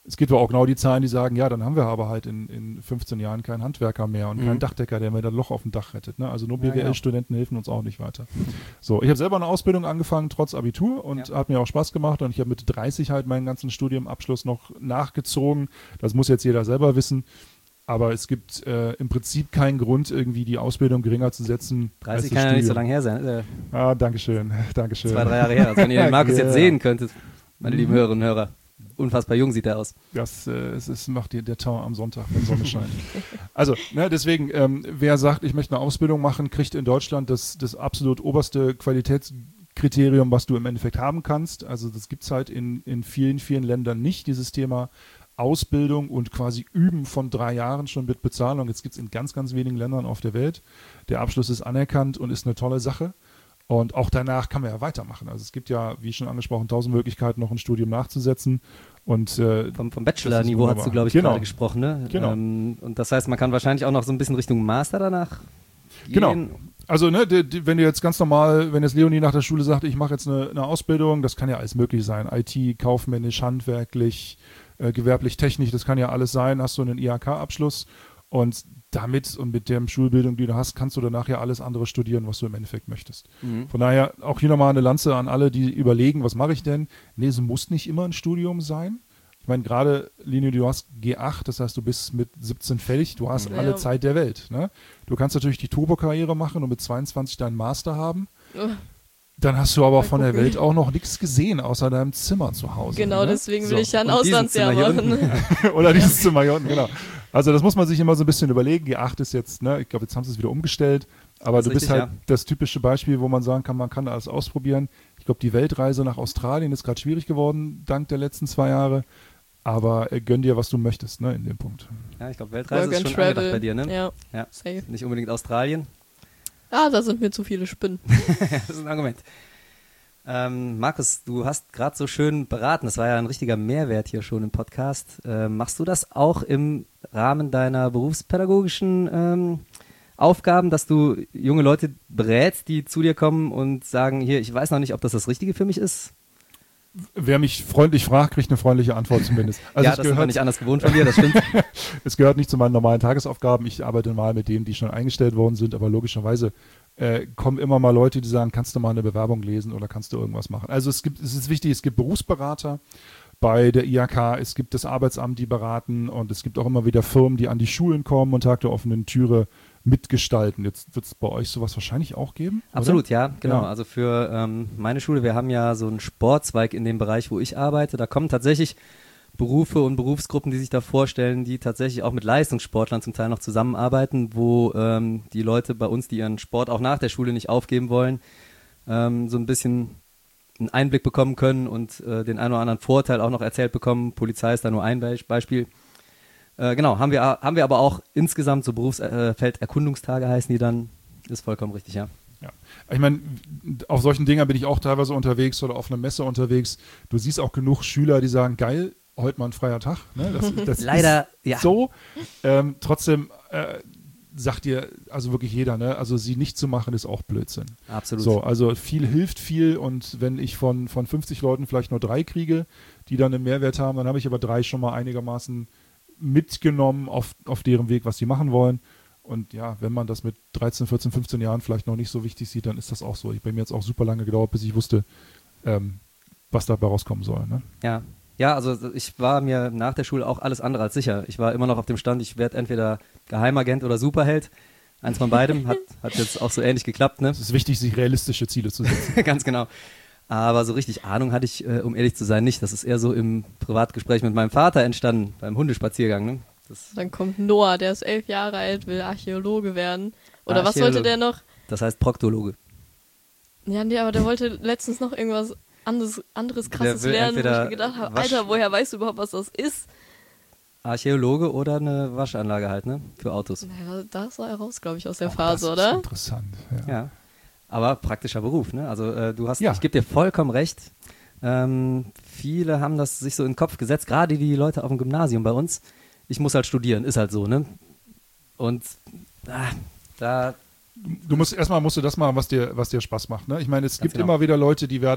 Speaker 4: Es gibt aber auch genau die Zahlen, die sagen, ja, dann haben wir aber halt in, in fünfzehn Jahren keinen Handwerker mehr und
Speaker 1: Mhm.
Speaker 4: keinen Dachdecker, der mir das Loch auf dem Dach rettet. Ne? Also nur
Speaker 1: Ja,
Speaker 4: B W L-Studenten helfen uns auch nicht weiter. So, ich habe selber eine Ausbildung angefangen, trotz Abitur, und
Speaker 1: Ja.
Speaker 4: hat mir auch Spaß gemacht, und ich habe mit dreißig halt meinen ganzen Studiumabschluss noch nachgezogen. Das muss jetzt jeder selber wissen. Aber es gibt äh, im Prinzip keinen Grund, irgendwie die Ausbildung geringer zu setzen. als
Speaker 1: dreißig
Speaker 4: das
Speaker 1: kann ja nicht so
Speaker 4: Studium.
Speaker 1: lange her sein. Äh,
Speaker 4: Ah, Dankeschön, Dankeschön.
Speaker 1: zwei, drei Jahre her. Also wenn ihr den Markus
Speaker 4: Ja.
Speaker 1: jetzt sehen könntet, meine lieben
Speaker 4: Mhm.
Speaker 1: Hörerinnen und Hörer. Unfassbar jung sieht er aus.
Speaker 4: Das äh, es, es macht die, der Tau am Sonntag, wenn Sonne scheint. Also, ne, deswegen, ähm, wer sagt, ich möchte eine Ausbildung machen, kriegt in Deutschland das, das absolut oberste Qualitätskriterium, was du im Endeffekt haben kannst. Also das gibt es halt in, in vielen, vielen Ländern nicht, dieses Thema Ausbildung und quasi Üben von drei Jahren schon mit Bezahlung. Jetzt gibt es in ganz, ganz wenigen Ländern auf der Welt. Der Abschluss ist anerkannt und ist eine tolle Sache. Und auch danach kann man ja weitermachen. Also es gibt ja, wie schon angesprochen, tausend Möglichkeiten, noch ein Studium nachzusetzen. Und äh,
Speaker 1: Vom, vom
Speaker 4: Das
Speaker 1: Bachelor-Niveau
Speaker 4: ist
Speaker 1: hast du,
Speaker 4: wunderbar.
Speaker 1: glaube ich,
Speaker 4: Genau.
Speaker 1: gerade gesprochen. Ne?
Speaker 4: Genau.
Speaker 1: Ähm, und das heißt, man kann wahrscheinlich auch noch so ein bisschen Richtung Master danach gehen.
Speaker 4: Genau. Also, ne, die, die, wenn du jetzt ganz normal, wenn jetzt Leonie nach der Schule sagt, ich mache jetzt eine, eine Ausbildung, das kann ja alles möglich sein. I T, kaufmännisch, handwerklich, äh, gewerblich, technisch, das kann ja alles sein. Hast du einen I H K-Abschluss, und damit und mit der Schulbildung, die du hast, kannst du danach ja alles andere studieren, was du im Endeffekt möchtest.
Speaker 1: Mhm.
Speaker 4: Von daher auch hier nochmal eine Lanze an alle, die überlegen, was mache ich denn? Nee, es muss nicht immer ein Studium sein. Ich meine, gerade, Lini, du hast G acht, das heißt, du bist mit siebzehn fertig, du hast
Speaker 3: Ja.
Speaker 4: alle Zeit der Welt. Ne? Du kannst natürlich die Turbo-Karriere machen und mit zweiundzwanzig deinen Master haben.
Speaker 3: Oh,
Speaker 4: Dann hast du aber
Speaker 3: Mal
Speaker 4: von der
Speaker 3: gucken.
Speaker 4: Welt auch noch nichts gesehen, außer deinem Zimmer zu Hause.
Speaker 3: genau,
Speaker 4: ne?
Speaker 3: deswegen will
Speaker 4: So.
Speaker 3: ich ja ein
Speaker 1: Und dieses
Speaker 3: Auslandsjahr
Speaker 1: Zimmer hier
Speaker 3: machen.
Speaker 4: Oder dieses Zimmer hier unten, genau. Also das muss man sich immer so ein bisschen überlegen. G acht ist jetzt, ne, ich glaube, jetzt haben sie es wieder umgestellt. Aber
Speaker 1: Das
Speaker 4: du
Speaker 1: ist
Speaker 4: bist
Speaker 1: richtig,
Speaker 4: halt
Speaker 1: ja.
Speaker 4: das typische Beispiel, wo man sagen kann, man kann alles ausprobieren. Ich glaube, die Weltreise nach Australien ist gerade schwierig geworden, dank der letzten zwei Jahre. Aber äh, gönn dir, was du möchtest, ne, in dem Punkt.
Speaker 1: Ja, ich glaube, Weltreise
Speaker 3: Work
Speaker 1: ist
Speaker 3: and
Speaker 1: schon angedacht
Speaker 3: Travel.
Speaker 1: bei dir, ne?
Speaker 3: Ja,
Speaker 1: Ja.
Speaker 3: safe.
Speaker 1: Nicht unbedingt Australien.
Speaker 3: Ah, da sind mir zu viele Spinnen.
Speaker 1: Das ist ein Argument. Ähm, Markus, du hast gerade so schön beraten. Das war ja ein richtiger Mehrwert hier schon im Podcast. Ähm, machst du das auch im Rahmen deiner berufspädagogischen ähm, Aufgaben, dass du junge Leute berätst, die zu dir kommen und sagen, hier, ich weiß noch nicht, ob das das Richtige für mich ist?
Speaker 4: Wer mich freundlich fragt, kriegt eine freundliche Antwort zumindest. Also
Speaker 1: ja,
Speaker 4: es
Speaker 1: das sind wir
Speaker 4: gehört,
Speaker 1: nicht anders gewohnt von dir, das stimmt.
Speaker 4: es gehört nicht zu meinen normalen Tagesaufgaben. Ich arbeite mal mit denen, die schon eingestellt worden sind, aber logischerweise äh, kommen immer mal Leute, die sagen, kannst du mal eine Bewerbung lesen oder kannst du irgendwas machen. Also es gibt, es ist wichtig, es gibt Berufsberater bei der I H K, es gibt das Arbeitsamt, die beraten, und es gibt auch immer wieder Firmen, die an die Schulen kommen und Tag der offenen Türe mitgestalten. Jetzt wird es bei euch sowas wahrscheinlich auch geben? oder?
Speaker 1: Absolut, ja, genau.
Speaker 4: Ja.
Speaker 1: Also für ähm, meine Schule, wir haben ja so einen Sportzweig in dem Bereich, wo ich arbeite. Da kommen tatsächlich Berufe und Berufsgruppen, die sich da vorstellen, die tatsächlich auch mit Leistungssportlern zum Teil noch zusammenarbeiten, wo ähm, die Leute bei uns, die ihren Sport auch nach der Schule nicht aufgeben wollen, ähm, so ein bisschen einen Einblick bekommen können und äh, den einen oder anderen Vorteil auch noch erzählt bekommen. Polizei ist da nur ein Be- Beispiel. Äh, genau, haben wir, haben wir aber auch insgesamt so Berufsfelderkundungstage heißen die dann. Ist vollkommen richtig, ja.
Speaker 4: Ja. Ich meine, auf solchen Dingern bin ich auch teilweise unterwegs oder auf einer Messe unterwegs. Du siehst auch genug Schüler, die sagen, geil, heute mal ein freier Tag. Ne? Das, das
Speaker 1: Leider,
Speaker 4: ist
Speaker 1: ja.
Speaker 4: so. Ähm, trotzdem äh, sagt dir also wirklich jeder, ne? Also sie nicht zu machen, ist auch Blödsinn.
Speaker 1: Absolut.
Speaker 4: So, also viel hilft viel, und wenn ich von, von fünfzig Leuten vielleicht nur drei kriege, die dann einen Mehrwert haben, dann habe ich aber drei schon mal einigermaßen mitgenommen auf, auf deren Weg, was sie machen wollen. Und ja, wenn man das mit dreizehn, vierzehn, fünfzehn Jahren vielleicht noch nicht so wichtig sieht, dann ist das auch so. Ich, bei mir hat es auch super lange gedauert, bis ich wusste, ähm, was dabei rauskommen soll. Ne?
Speaker 1: Ja. Ja, also ich war mir nach der Schule auch alles andere als sicher. Ich war immer noch auf dem Stand, ich werde entweder Geheimagent oder Superheld. Eins von beidem hat, hat jetzt auch so ähnlich geklappt, ne?
Speaker 4: Es ist wichtig, sich realistische Ziele zu setzen.
Speaker 1: Ganz genau. Aber so richtig Ahnung hatte ich, äh, um ehrlich zu sein, nicht. Das ist eher so im Privatgespräch mit meinem Vater entstanden, beim Hundespaziergang. Ne? Das,
Speaker 3: Dann kommt Noah, der ist elf Jahre alt, will Archäologe werden. Oder was
Speaker 1: Archäologe.
Speaker 3: wollte der noch?
Speaker 1: das heißt Proktologe.
Speaker 3: Ja, nee, aber der wollte letztens noch irgendwas anderes, anderes krasses
Speaker 1: will
Speaker 3: lernen, wo ich
Speaker 1: entweder
Speaker 3: mir gedacht habe,
Speaker 1: Wasch-
Speaker 3: Alter, woher weißt du überhaupt, was das ist?
Speaker 1: Archäologe oder eine Waschanlage halt, ne? Für Autos.
Speaker 3: Naja, da sah er raus, glaube ich, aus der
Speaker 4: Auch
Speaker 3: Phase,
Speaker 4: das
Speaker 3: oder?
Speaker 4: Ist interessant. Ja.
Speaker 1: Ja. Aber praktischer Beruf, ne? Also äh, du hast,
Speaker 4: Ja.
Speaker 1: ich gebe dir vollkommen recht. Ähm, viele haben das sich so in den Kopf gesetzt, gerade die Leute auf dem Gymnasium bei uns. Ich muss halt studieren, ist halt so, ne? Und ah, da
Speaker 4: Du musst erstmal musst du das machen, was dir, was dir Spaß macht. Ne? Ich meine, es
Speaker 1: Ganz
Speaker 4: gibt
Speaker 1: genau.
Speaker 4: immer wieder Leute, die werden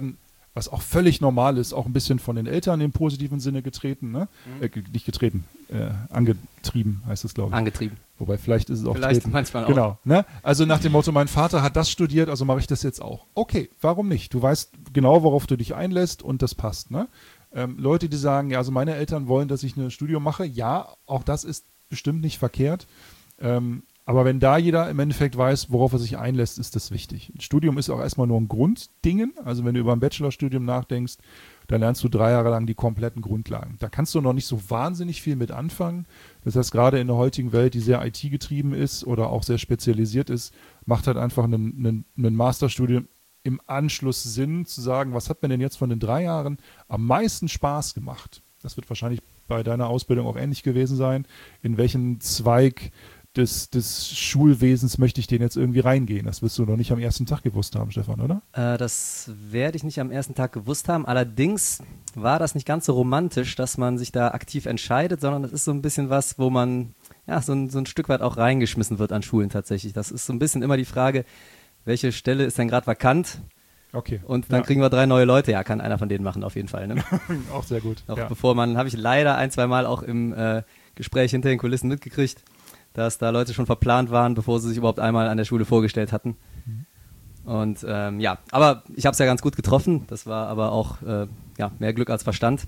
Speaker 4: was auch völlig normal ist, auch ein bisschen von den Eltern im positiven Sinne getreten, ne? Mhm. Äh, nicht getreten, äh, angetrieben heißt es, glaube ich.
Speaker 1: Angetrieben.
Speaker 4: Wobei, vielleicht ist es auch
Speaker 1: vielleicht
Speaker 4: treten.
Speaker 1: manchmal auch.
Speaker 4: Genau, ne? Also nach dem Motto, mein Vater hat das studiert, also mache ich das jetzt auch. Okay, warum nicht? Du weißt genau, worauf du dich einlässt und das passt, ne? Ähm, Leute, die sagen, ja, also meine Eltern wollen, dass ich ein Studium mache, ja, auch das ist bestimmt nicht verkehrt. Ähm, aber wenn da jeder im Endeffekt weiß, worauf er sich einlässt, ist das wichtig. Ein Studium ist auch erstmal nur ein Grunddingen. Also wenn du über ein Bachelorstudium nachdenkst, dann lernst du drei Jahre lang die kompletten Grundlagen. Da kannst du noch nicht so wahnsinnig viel mit anfangen. Das heißt, gerade in der heutigen Welt, die sehr I T-getrieben ist oder auch sehr spezialisiert ist, macht halt einfach ein, ein, ein Masterstudium im Anschluss Sinn, zu sagen, was hat mir denn jetzt von den drei Jahren am meisten Spaß gemacht? Das wird wahrscheinlich bei deiner Ausbildung auch ähnlich gewesen sein. In welchen Zweig Des, des Schulwesens möchte ich den jetzt irgendwie reingehen? Das wirst du noch nicht am ersten Tag gewusst haben, Stefan, oder?
Speaker 1: Äh, das werde ich nicht am ersten Tag gewusst haben. Allerdings war das nicht ganz so romantisch, dass man sich da aktiv entscheidet, sondern das ist so ein bisschen was, wo man ja so ein, so ein Stück weit auch reingeschmissen wird an Schulen tatsächlich. Das ist so ein bisschen immer die Frage, welche Stelle ist denn gerade vakant?
Speaker 4: Okay.
Speaker 1: Und dann ja. kriegen wir drei neue Leute. Ja, kann einer von denen machen auf jeden Fall. Ne?
Speaker 4: Auch sehr gut.
Speaker 1: Auch
Speaker 4: ja.
Speaker 1: bevor man, habe ich leider ein, zwei Mal auch im äh, Gespräch hinter den Kulissen mitgekriegt, dass da Leute schon verplant waren, bevor sie sich überhaupt einmal an der Schule vorgestellt hatten. Mhm. Und ähm, ja, aber ich habe es ja ganz gut getroffen. Das war aber auch äh, ja, mehr Glück als Verstand.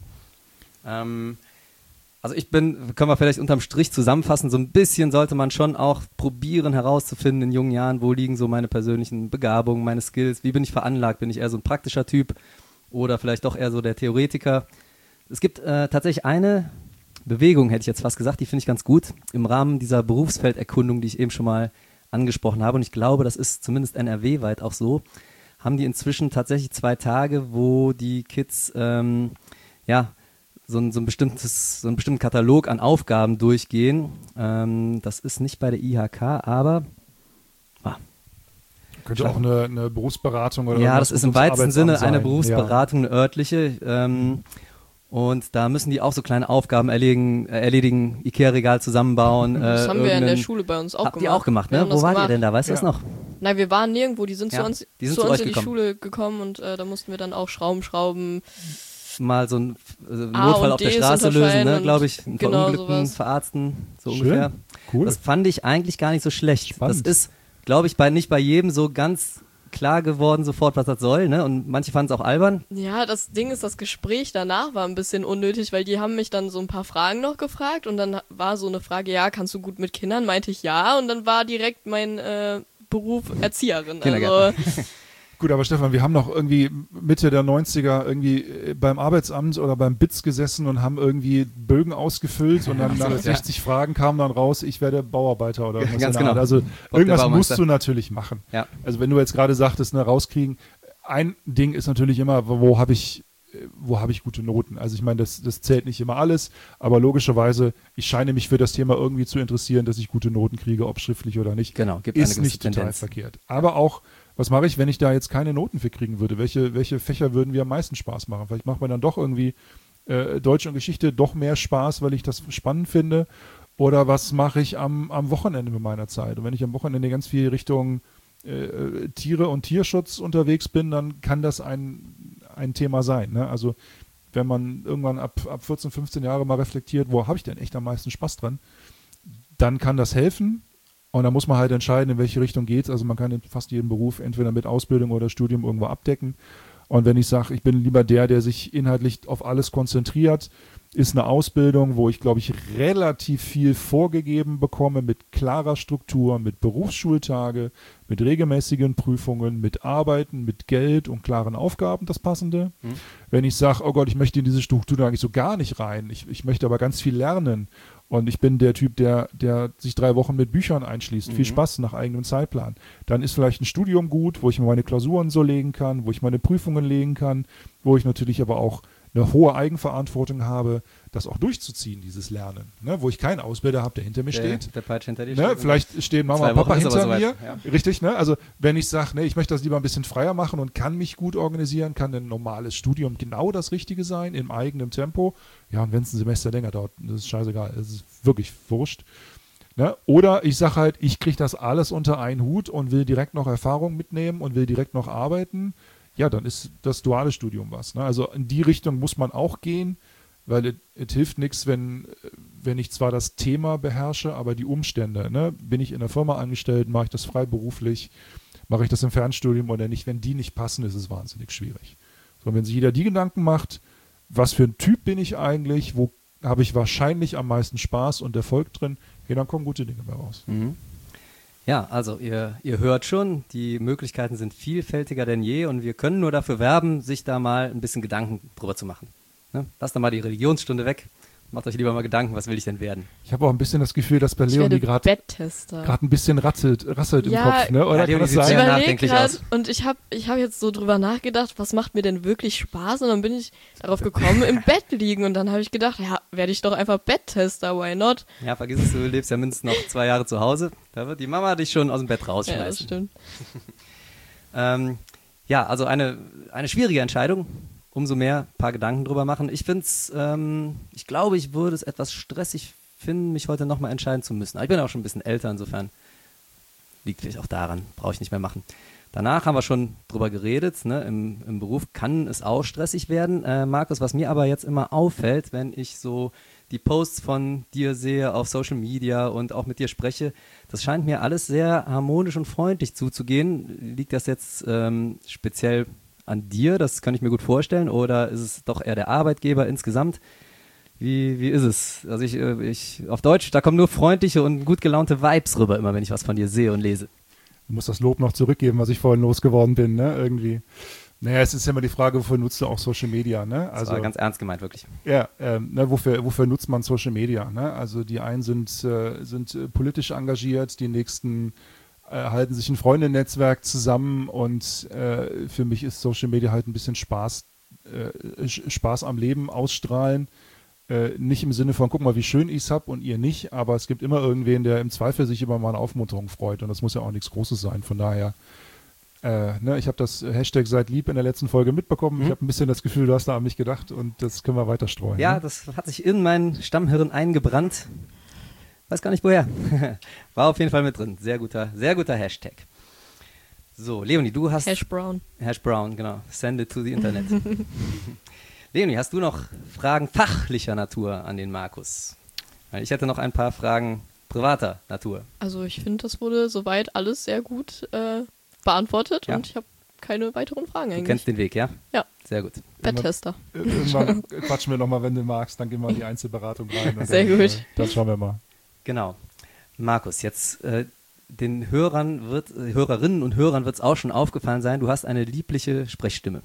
Speaker 1: Ähm, also ich bin, können wir vielleicht unterm Strich zusammenfassen, so ein bisschen sollte man schon auch probieren herauszufinden in jungen Jahren, wo liegen so meine persönlichen Begabungen, meine Skills, wie bin ich veranlagt, bin ich eher so ein praktischer Typ oder vielleicht doch eher so der Theoretiker. Es gibt äh, tatsächlich eine Bewegung, hätte ich jetzt fast gesagt, die finde ich ganz gut im Rahmen dieser Berufsfelderkundung, die ich eben schon mal angesprochen habe, und ich glaube, das ist zumindest N R W-weit auch so, haben die inzwischen tatsächlich zwei Tage, wo die Kids ähm, ja so ein, so ein bestimmtes, so einen bestimmten Katalog an Aufgaben durchgehen. Ähm, das ist nicht bei der I H K, aber ah,
Speaker 4: könnte auch eine, eine Berufsberatung oder
Speaker 1: ja, das ist im weitesten Sinne
Speaker 4: sein.
Speaker 1: eine Berufsberatung, ja. eine örtliche. Ähm, Und da müssen die auch so kleine Aufgaben erledigen, äh, erledigen Ikea-Regal zusammenbauen.
Speaker 3: Das
Speaker 1: äh,
Speaker 3: haben wir in der Schule bei uns auch
Speaker 1: habt
Speaker 3: gemacht.
Speaker 1: Habt ihr auch gemacht, ne? Wo wart ihr denn da? Weißt du
Speaker 3: ja.
Speaker 1: das noch?
Speaker 3: Nein, wir waren nirgendwo. Die sind
Speaker 1: ja,
Speaker 3: zu uns,
Speaker 1: die sind
Speaker 3: zu
Speaker 1: zu
Speaker 3: uns
Speaker 1: euch
Speaker 3: in die
Speaker 1: gekommen.
Speaker 3: Schule gekommen und äh, da mussten wir dann auch Schrauben schrauben.
Speaker 1: Mal so einen äh,
Speaker 3: A
Speaker 1: Notfall
Speaker 3: und
Speaker 1: auf der
Speaker 3: Ds
Speaker 1: Straße lösen, ne? Glaube ich. Einen
Speaker 3: genau
Speaker 1: Verunglückten,
Speaker 3: sowas.
Speaker 1: Verarzten, so
Speaker 4: Schön.
Speaker 1: ungefähr.
Speaker 4: Cool.
Speaker 1: Das fand ich eigentlich gar nicht so schlecht.
Speaker 4: Spannend.
Speaker 1: Das ist, glaube ich, bei, nicht bei jedem so ganz klar geworden sofort, was das soll, ne? Und manche fanden es auch albern.
Speaker 3: Ja, das Ding ist, das Gespräch danach war ein bisschen unnötig, weil die haben mich dann so ein paar Fragen noch gefragt und dann war so eine Frage, ja, kannst du gut mit Kindern? Meinte ich ja und dann war direkt mein äh, Beruf Erzieherin. Also
Speaker 4: gut, aber Stefan, wir haben noch irgendwie Mitte der neunziger irgendwie beim Arbeitsamt oder beim B I Z gesessen und haben irgendwie Bögen ausgefüllt und dann nach ja. sechzig Fragen kam dann raus, ich werde Bauarbeiter oder irgendwas.
Speaker 1: Ganz genau.
Speaker 4: Also irgendwas musst du natürlich machen.
Speaker 1: Ja.
Speaker 4: Also wenn du jetzt gerade sagtest, ne, rauskriegen, ein Ding ist natürlich immer, wo habe ich wo habe ich gute Noten? Also ich meine, das, das zählt nicht immer alles, aber logischerweise, ich scheine mich für das Thema irgendwie zu interessieren, dass ich gute Noten kriege, ob schriftlich oder nicht.
Speaker 1: Genau, gibt
Speaker 4: ist
Speaker 1: eine
Speaker 4: nicht
Speaker 1: Tendenz.
Speaker 4: Total verkehrt. Aber auch, was mache ich, wenn ich da jetzt keine Noten für kriegen würde? Welche, welche Fächer würden mir am meisten Spaß machen? Vielleicht macht mir dann doch irgendwie äh, Deutsch und Geschichte doch mehr Spaß, weil ich das spannend finde. Oder was mache ich am, am Wochenende mit meiner Zeit? Und wenn ich am Wochenende ganz viel Richtung äh, Tiere und Tierschutz unterwegs bin, dann kann das ein ein Thema sein. Ne? Also wenn man irgendwann ab, ab vierzehn, fünfzehn Jahre mal reflektiert, wo habe ich denn echt am meisten Spaß dran, dann kann das helfen und dann muss man halt entscheiden, in welche Richtung geht es. Also man kann in fast jeden Beruf entweder mit Ausbildung oder Studium irgendwo abdecken. Und wenn ich sage, ich bin lieber der, der sich inhaltlich auf alles konzentriert, ist eine Ausbildung, wo ich, glaube ich, relativ viel vorgegeben bekomme mit klarer Struktur, mit Berufsschultage, mit regelmäßigen Prüfungen, mit Arbeiten, mit Geld und klaren Aufgaben, das Passende. Mhm. Wenn ich sage, oh Gott, ich möchte in diese Struktur eigentlich so gar nicht rein, ich, ich möchte aber ganz viel lernen und ich bin der Typ, der, der sich drei Wochen mit Büchern einschließt, mhm. viel Spaß nach eigenem Zeitplan, dann ist vielleicht ein Studium gut, wo ich mir meine Klausuren so legen kann, wo ich meine Prüfungen legen kann, wo ich natürlich aber auch eine hohe Eigenverantwortung habe, das auch durchzuziehen, dieses Lernen. Ne? Wo ich keinen Ausbilder habe, der hinter mir
Speaker 1: der,
Speaker 4: steht.
Speaker 1: Der Peitsche hinter dir
Speaker 4: ne?
Speaker 1: steht.
Speaker 4: Vielleicht stehen Mama und Papa hinter mir.
Speaker 1: Soweit, ja.
Speaker 4: Richtig, ne? Also wenn ich sage, ne, ich möchte das lieber ein bisschen freier machen und kann mich gut organisieren, kann ein normales Studium genau das Richtige sein, im eigenen Tempo. Ja, und wenn es ein Semester länger dauert, das ist scheißegal. Das ist wirklich wurscht. Ne? Oder ich sage halt, ich kriege das alles unter einen Hut und will direkt noch Erfahrung mitnehmen und will direkt noch arbeiten. ja, dann ist das duale Studium was. Ne? Also in die Richtung muss man auch gehen, weil es hilft nichts, wenn, wenn ich zwar das Thema beherrsche, aber die Umstände, ne? Bin ich in der Firma angestellt, mache ich das freiberuflich, mache ich das im Fernstudium oder nicht, wenn die nicht passen, ist es wahnsinnig schwierig. So, wenn sich jeder die Gedanken macht, was für ein Typ bin ich eigentlich, wo habe ich wahrscheinlich am meisten Spaß und Erfolg drin, ja, dann kommen gute Dinge bei raus.
Speaker 1: Mhm. Ja, also ihr, ihr hört schon, die Möglichkeiten sind vielfältiger denn je und wir können nur dafür werben, sich da mal ein bisschen Gedanken drüber zu machen. Ne? Lasst da mal die Religionsstunde weg, macht euch lieber mal Gedanken, was will ich denn werden?
Speaker 4: Ich habe auch ein bisschen das Gefühl, dass bei
Speaker 3: Ich
Speaker 4: Leonie
Speaker 3: werde
Speaker 4: gerade
Speaker 3: Betttester.
Speaker 4: ein bisschen rattelt, rasselt
Speaker 3: Ja,
Speaker 4: im Kopf, ne? Oder
Speaker 1: ja,
Speaker 4: kann
Speaker 1: Leonie
Speaker 4: das
Speaker 1: sieht
Speaker 3: Ich
Speaker 1: sehr
Speaker 4: sein?
Speaker 3: überlege
Speaker 1: nachdenklich
Speaker 3: gerade
Speaker 1: aus.
Speaker 3: und ich habe ich hab jetzt so drüber nachgedacht, was macht mir denn wirklich Spaß? Und dann bin ich darauf gekommen, im Bett liegen. Und dann habe ich gedacht, ja, werde ich doch einfach Betttester, why not?
Speaker 1: Ja, vergiss es, du lebst ja mindestens noch zwei Jahre zu Hause. Da wird die Mama dich schon aus dem Bett
Speaker 3: Ja, das
Speaker 1: rausschmeißen.
Speaker 3: stimmt.
Speaker 1: Ähm, ja, also eine, eine schwierige Entscheidung. Umso mehr ein paar Gedanken drüber machen. Ich finde es, ähm, ich glaube, ich würde es etwas stressig finden, mich heute nochmal entscheiden zu müssen. Aber ich bin auch schon ein bisschen älter, insofern liegt vielleicht auch daran, brauche ich nicht mehr machen. Danach haben wir schon drüber geredet, ne? Im, im Beruf kann es auch stressig werden. Äh, Markus, was mir aber jetzt immer auffällt, wenn ich so die Posts von dir sehe auf Social Media und auch mit dir spreche, das scheint mir alles sehr harmonisch und freundlich zuzugehen. Liegt das jetzt ähm, speziell an dir? Das kann ich mir gut vorstellen. Oder ist es doch eher der Arbeitgeber insgesamt? Wie, wie ist es? Also ich, äh, ich, auf Deutsch, da kommen nur freundliche und gut gelaunte Vibes rüber, immer wenn ich was von dir sehe und lese.
Speaker 4: Du musst das Lob noch zurückgeben, was ich vorhin losgeworden bin, ne? Irgendwie. Naja, es ist ja immer die Frage, wofür nutzt du auch Social Media, ne?
Speaker 1: Das
Speaker 4: Also,
Speaker 1: war ganz ernst gemeint, wirklich.
Speaker 4: ja, ähm, ne, wofür, wofür nutzt man Social Media, ne? Also die einen sind, äh, sind äh, politisch engagiert, die nächsten äh, halten sich ein Freundennetzwerk zusammen und äh, für mich ist Social Media halt ein bisschen Spaß, äh, Spaß am Leben ausstrahlen. Äh, nicht im Sinne von, guck mal, wie schön ich es habe und ihr nicht, aber es gibt immer irgendwen, der im Zweifel sich über meine Aufmunterung freut und das muss ja auch nichts Großes sein. Von daher, äh, ne, ich habe das Hashtag seid lieb in der letzten Folge mitbekommen.
Speaker 1: Mhm.
Speaker 4: Ich habe ein bisschen das Gefühl, du hast da an mich gedacht und das können wir weiter streuen.
Speaker 1: Ja,
Speaker 4: ne?
Speaker 1: das hat sich in mein Stammhirn eingebrannt. Weiß gar nicht woher. War auf jeden Fall mit drin. Sehr guter, sehr guter Hashtag. So, Leonie, du hast...
Speaker 3: Hash Brown.
Speaker 1: Hash Brown, genau. Send it to the Internet. Leonie, hast du noch Fragen fachlicher Natur an den Markus? Weil ich hätte noch ein paar Fragen privater Natur.
Speaker 3: Also ich finde, das wurde soweit alles sehr gut äh, beantwortet
Speaker 1: Ja.
Speaker 3: und ich habe keine weiteren Fragen
Speaker 1: Du
Speaker 3: eigentlich.
Speaker 1: kennst den Weg, ja?
Speaker 3: Ja.
Speaker 1: Sehr gut.
Speaker 3: Betttester.
Speaker 4: Irgendwann quatschen wir nochmal, wenn du magst, dann gehen wir in die Einzelberatung rein. Und
Speaker 3: Sehr
Speaker 4: dann,
Speaker 3: gut.
Speaker 4: Äh, dann schauen wir mal.
Speaker 1: Genau. Markus, jetzt äh, den Hörern wird, äh, Hörerinnen und Hörern wird es auch schon aufgefallen sein, du hast eine liebliche Sprechstimme.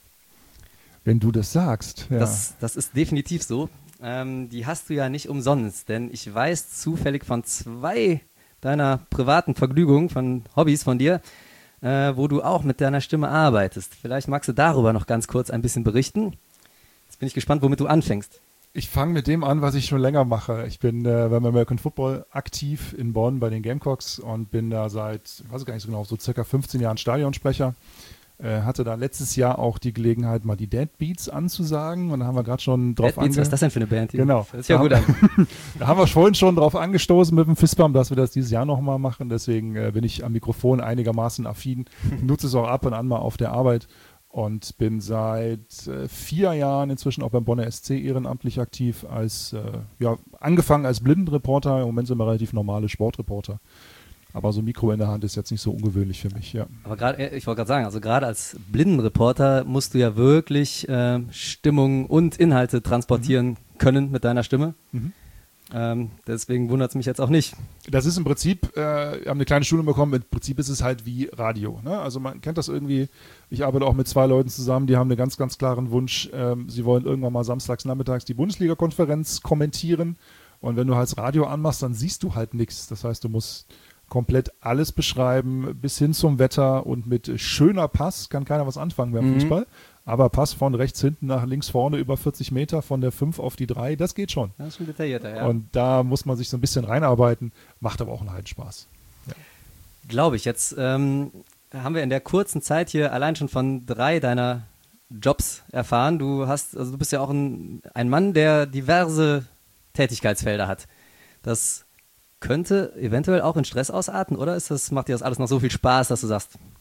Speaker 4: Wenn du das sagst. Ja.
Speaker 1: Das, das ist definitiv so. Ähm, die hast du ja nicht umsonst, denn ich weiß zufällig von zwei deiner privaten Vergnügungen, von Hobbys von dir, äh, wo du auch mit deiner Stimme arbeitest. Vielleicht magst du darüber noch ganz kurz ein bisschen berichten. Jetzt bin ich gespannt, womit du anfängst.
Speaker 4: Ich fange mit dem an, was ich schon länger mache. Ich bin äh, beim American Football aktiv in Bonn bei den Gamecocks und bin da seit, ich weiß gar nicht so genau, so circa fünfzehn Jahren Stadionsprecher. Äh, hatte da letztes Jahr auch die Gelegenheit, mal die Dead Beats anzusagen und da haben wir gerade schon drauf
Speaker 1: Dead Beats,
Speaker 4: ange-
Speaker 1: was ist das denn für eine Band? hier?
Speaker 4: Genau.
Speaker 1: Das hört sich ja
Speaker 4: Da
Speaker 1: gut
Speaker 4: haben-
Speaker 1: an.
Speaker 4: Da haben wir vorhin schon drauf angestoßen mit dem Fistbump, dass wir das dieses Jahr nochmal machen. Deswegen äh, bin ich am Mikrofon einigermaßen affin, nutze es auch ab und an mal auf der Arbeit und bin seit äh, vier Jahren inzwischen auch beim Bonner S C ehrenamtlich aktiv als, äh, ja, angefangen als Blindenreporter, im Moment sind wir relativ normale Sportreporter. Aber so ein Mikro in der Hand ist jetzt nicht so ungewöhnlich für mich, ja.
Speaker 1: Aber gerade, ich wollte gerade sagen, also gerade als Blindenreporter musst du ja wirklich äh, Stimmung und Inhalte transportieren mhm. können mit deiner Stimme.
Speaker 4: Mhm.
Speaker 1: Ähm, deswegen wundert es mich jetzt auch nicht.
Speaker 4: Das ist im Prinzip, äh, wir haben eine kleine Schulung bekommen, im Prinzip ist es halt wie Radio. Ne? Also man kennt das irgendwie, ich arbeite auch mit zwei Leuten zusammen, die haben einen ganz, ganz klaren Wunsch, ähm, sie wollen irgendwann mal samstags nachmittags die Bundesliga-Konferenz kommentieren und wenn du halt das Radio anmachst, dann siehst du halt nichts. Das heißt, du musst komplett alles beschreiben, bis hin zum Wetter und mit schöner Pass kann keiner was anfangen beim
Speaker 1: Mhm.
Speaker 4: Fußball. Aber Pass von rechts hinten nach links vorne über vierzig Meter, von der fünf auf die drei, das geht schon.
Speaker 1: Das ist schon detaillierter, ja.
Speaker 4: Und da muss man sich so ein bisschen reinarbeiten, macht aber auch einen Heidenspaß.
Speaker 1: Glaube ich. Jetzt ähm, haben wir in der kurzen Zeit hier allein schon von drei deiner Jobs erfahren. Du hast, also du bist ja auch ein, ein Mann, der diverse Tätigkeitsfelder hat. Das könnte eventuell auch in Stress ausarten, oder ist das, macht dir das alles noch so viel Spaß, dass du sagst,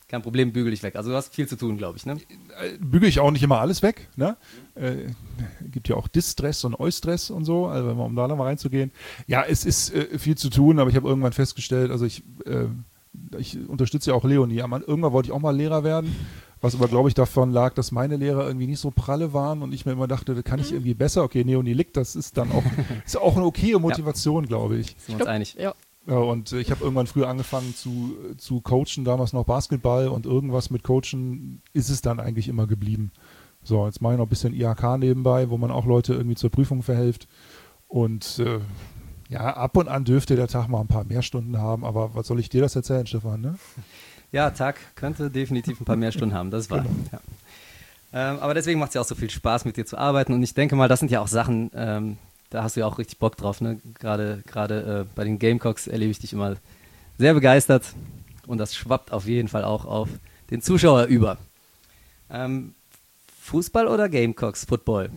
Speaker 1: Kein Problem, bügel ich weg. Also du hast viel zu tun, glaube ich, ne?
Speaker 4: Bügel ich auch nicht immer alles weg, ne? Äh, gibt ja auch Distress und Eustress und so, also um da nochmal reinzugehen. Ja, es ist äh, viel zu tun, aber ich habe irgendwann festgestellt, also ich, äh, ich unterstütze ja auch Leonie. Aber irgendwann wollte ich auch mal Lehrer werden, was aber, glaube ich, davon lag, dass meine Lehrer irgendwie nicht so pralle waren und ich mir immer dachte, da kann ich irgendwie besser. Okay, Leonie liegt, das ist dann auch, ist auch eine okaye Motivation, ja. glaube ich.
Speaker 1: Sind wir uns einig?
Speaker 3: Ja.
Speaker 4: Ja, und ich habe irgendwann früher angefangen zu, zu coachen, damals noch Basketball und irgendwas mit Coachen ist es dann eigentlich immer geblieben. So, jetzt mache ich noch ein bisschen I H K nebenbei, wo man auch Leute irgendwie zur Prüfung verhilft. Und äh, ja, ab und an dürfte der Tag mal ein paar mehr Stunden haben, aber was soll ich dir das erzählen, Stefan, ne?
Speaker 1: Ja, Tag könnte definitiv ein paar mehr Stunden haben, das ist wahr.
Speaker 4: Genau.
Speaker 1: Ja. Ähm, aber deswegen macht es ja auch so viel Spaß, mit dir zu arbeiten und ich denke mal, das sind ja auch Sachen, ähm, da hast du ja auch richtig Bock drauf, ne? Gerade gerade äh, bei den Gamecocks erlebe ich dich immer sehr begeistert und das schwappt auf jeden Fall auch auf den Zuschauer über. Ähm, Fußball oder Gamecocks, Football?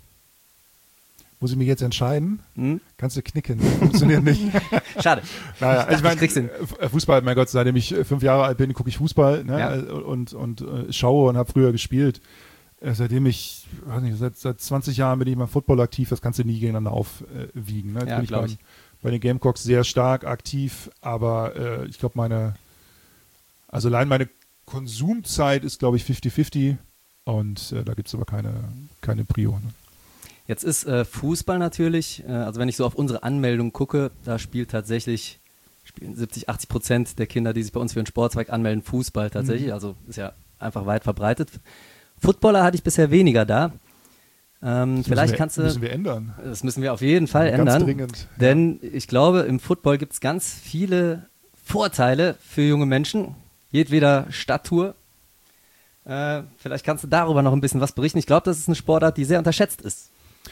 Speaker 4: Muss ich mich jetzt entscheiden?
Speaker 1: Hm?
Speaker 4: Kannst du knicken? Funktioniert nicht.
Speaker 1: Schade.
Speaker 4: Naja,
Speaker 1: Ich
Speaker 4: ich,
Speaker 1: dachte, ich
Speaker 4: meine,
Speaker 1: krieg's
Speaker 4: äh, Fußball, mein Gott, seitdem ich äh, fünf Jahre alt bin, gucke ich Fußball, ne?
Speaker 1: Ja.
Speaker 4: und, und äh, schaue und habe früher gespielt. Äh, seitdem ich, weiß nicht, seit, seit zwanzig Jahren bin ich mal Football aktiv, das kannst du nie gegeneinander aufwiegen. Ne? Jetzt
Speaker 1: Ja,
Speaker 4: bin ich,
Speaker 1: glaub
Speaker 4: beim,
Speaker 1: ich.
Speaker 4: bei den Gamecocks sehr stark aktiv, aber äh, ich glaube, meine, also allein meine Konsumzeit ist, glaube ich, fünfzig fünfzig und äh, da gibt es aber keine, keine Prio. Ne?
Speaker 1: Jetzt ist äh, Fußball natürlich, äh, also wenn ich so auf unsere Anmeldung gucke, da spielt tatsächlich, spielen siebzig, achtzig Prozent der Kinder, die sich bei uns für einen Sportzweig anmelden, Fußball tatsächlich,
Speaker 4: Mhm.
Speaker 1: also ist ja einfach weit verbreitet. Footballer hatte ich bisher weniger da. Ähm,
Speaker 4: Das
Speaker 1: vielleicht
Speaker 4: müssen wir,
Speaker 1: kannst du,
Speaker 4: müssen wir ändern.
Speaker 1: das müssen wir auf jeden Fall
Speaker 4: Ganz
Speaker 1: ändern,
Speaker 4: dringend.
Speaker 1: denn ich glaube, im Football gibt es ganz viele Vorteile für junge Menschen, jedweder Stadttour. Äh, vielleicht kannst du darüber noch ein bisschen was berichten. Ich glaube, das ist eine Sportart, die sehr unterschätzt ist.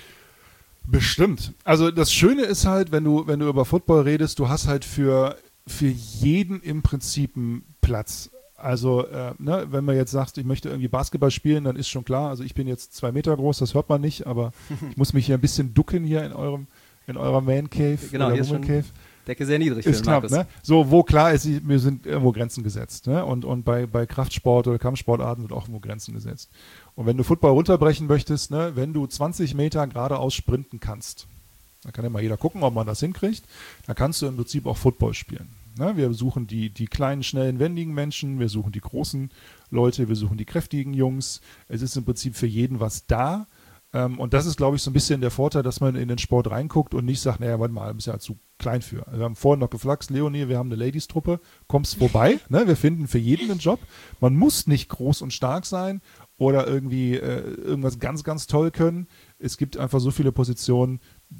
Speaker 4: Bestimmt. Also das Schöne ist halt, wenn du, wenn du über Football redest, du hast halt für, für jeden im Prinzip einen Platz. Also, äh, ne, wenn man jetzt sagt, ich möchte irgendwie Basketball spielen, dann ist schon klar, also ich bin jetzt zwei Meter groß, das hört man nicht, aber ich muss mich hier ein bisschen ducken hier in eurem, in eurer Man Cave
Speaker 1: Genau,
Speaker 4: oder
Speaker 1: hier ist
Speaker 4: Woman
Speaker 1: schon
Speaker 4: Cave.
Speaker 1: Decke sehr niedrig
Speaker 4: Ist
Speaker 1: für den
Speaker 4: knapp,
Speaker 1: Markus.
Speaker 4: ne? So, wo klar ist, mir sind irgendwo Grenzen gesetzt, ne? Und, und bei, bei Kraftsport oder Kampfsportarten wird auch irgendwo Grenzen gesetzt. Und wenn du Football runterbrechen möchtest, ne, wenn du zwanzig Meter geradeaus sprinten kannst, dann kann ja mal jeder gucken, ob man das hinkriegt, dann kannst du im Prinzip auch Football spielen. Ne? Wir suchen die, die kleinen, schnellen, wendigen Menschen, wir suchen die großen Leute, wir suchen die kräftigen Jungs. Es ist im Prinzip für jeden was da. Ähm, und das ist, glaube ich, so ein bisschen der Vorteil, dass man in den Sport reinguckt und nicht sagt, naja, warte mal, du bist ja zu klein für. Wir haben vorhin noch geflaxt, Leonie, wir haben eine Ladies-Truppe, kommst vorbei, ne? Wir finden für jeden einen Job. Man muss nicht groß und stark sein oder irgendwie äh, irgendwas ganz, ganz toll können. Es gibt einfach so viele Positionen,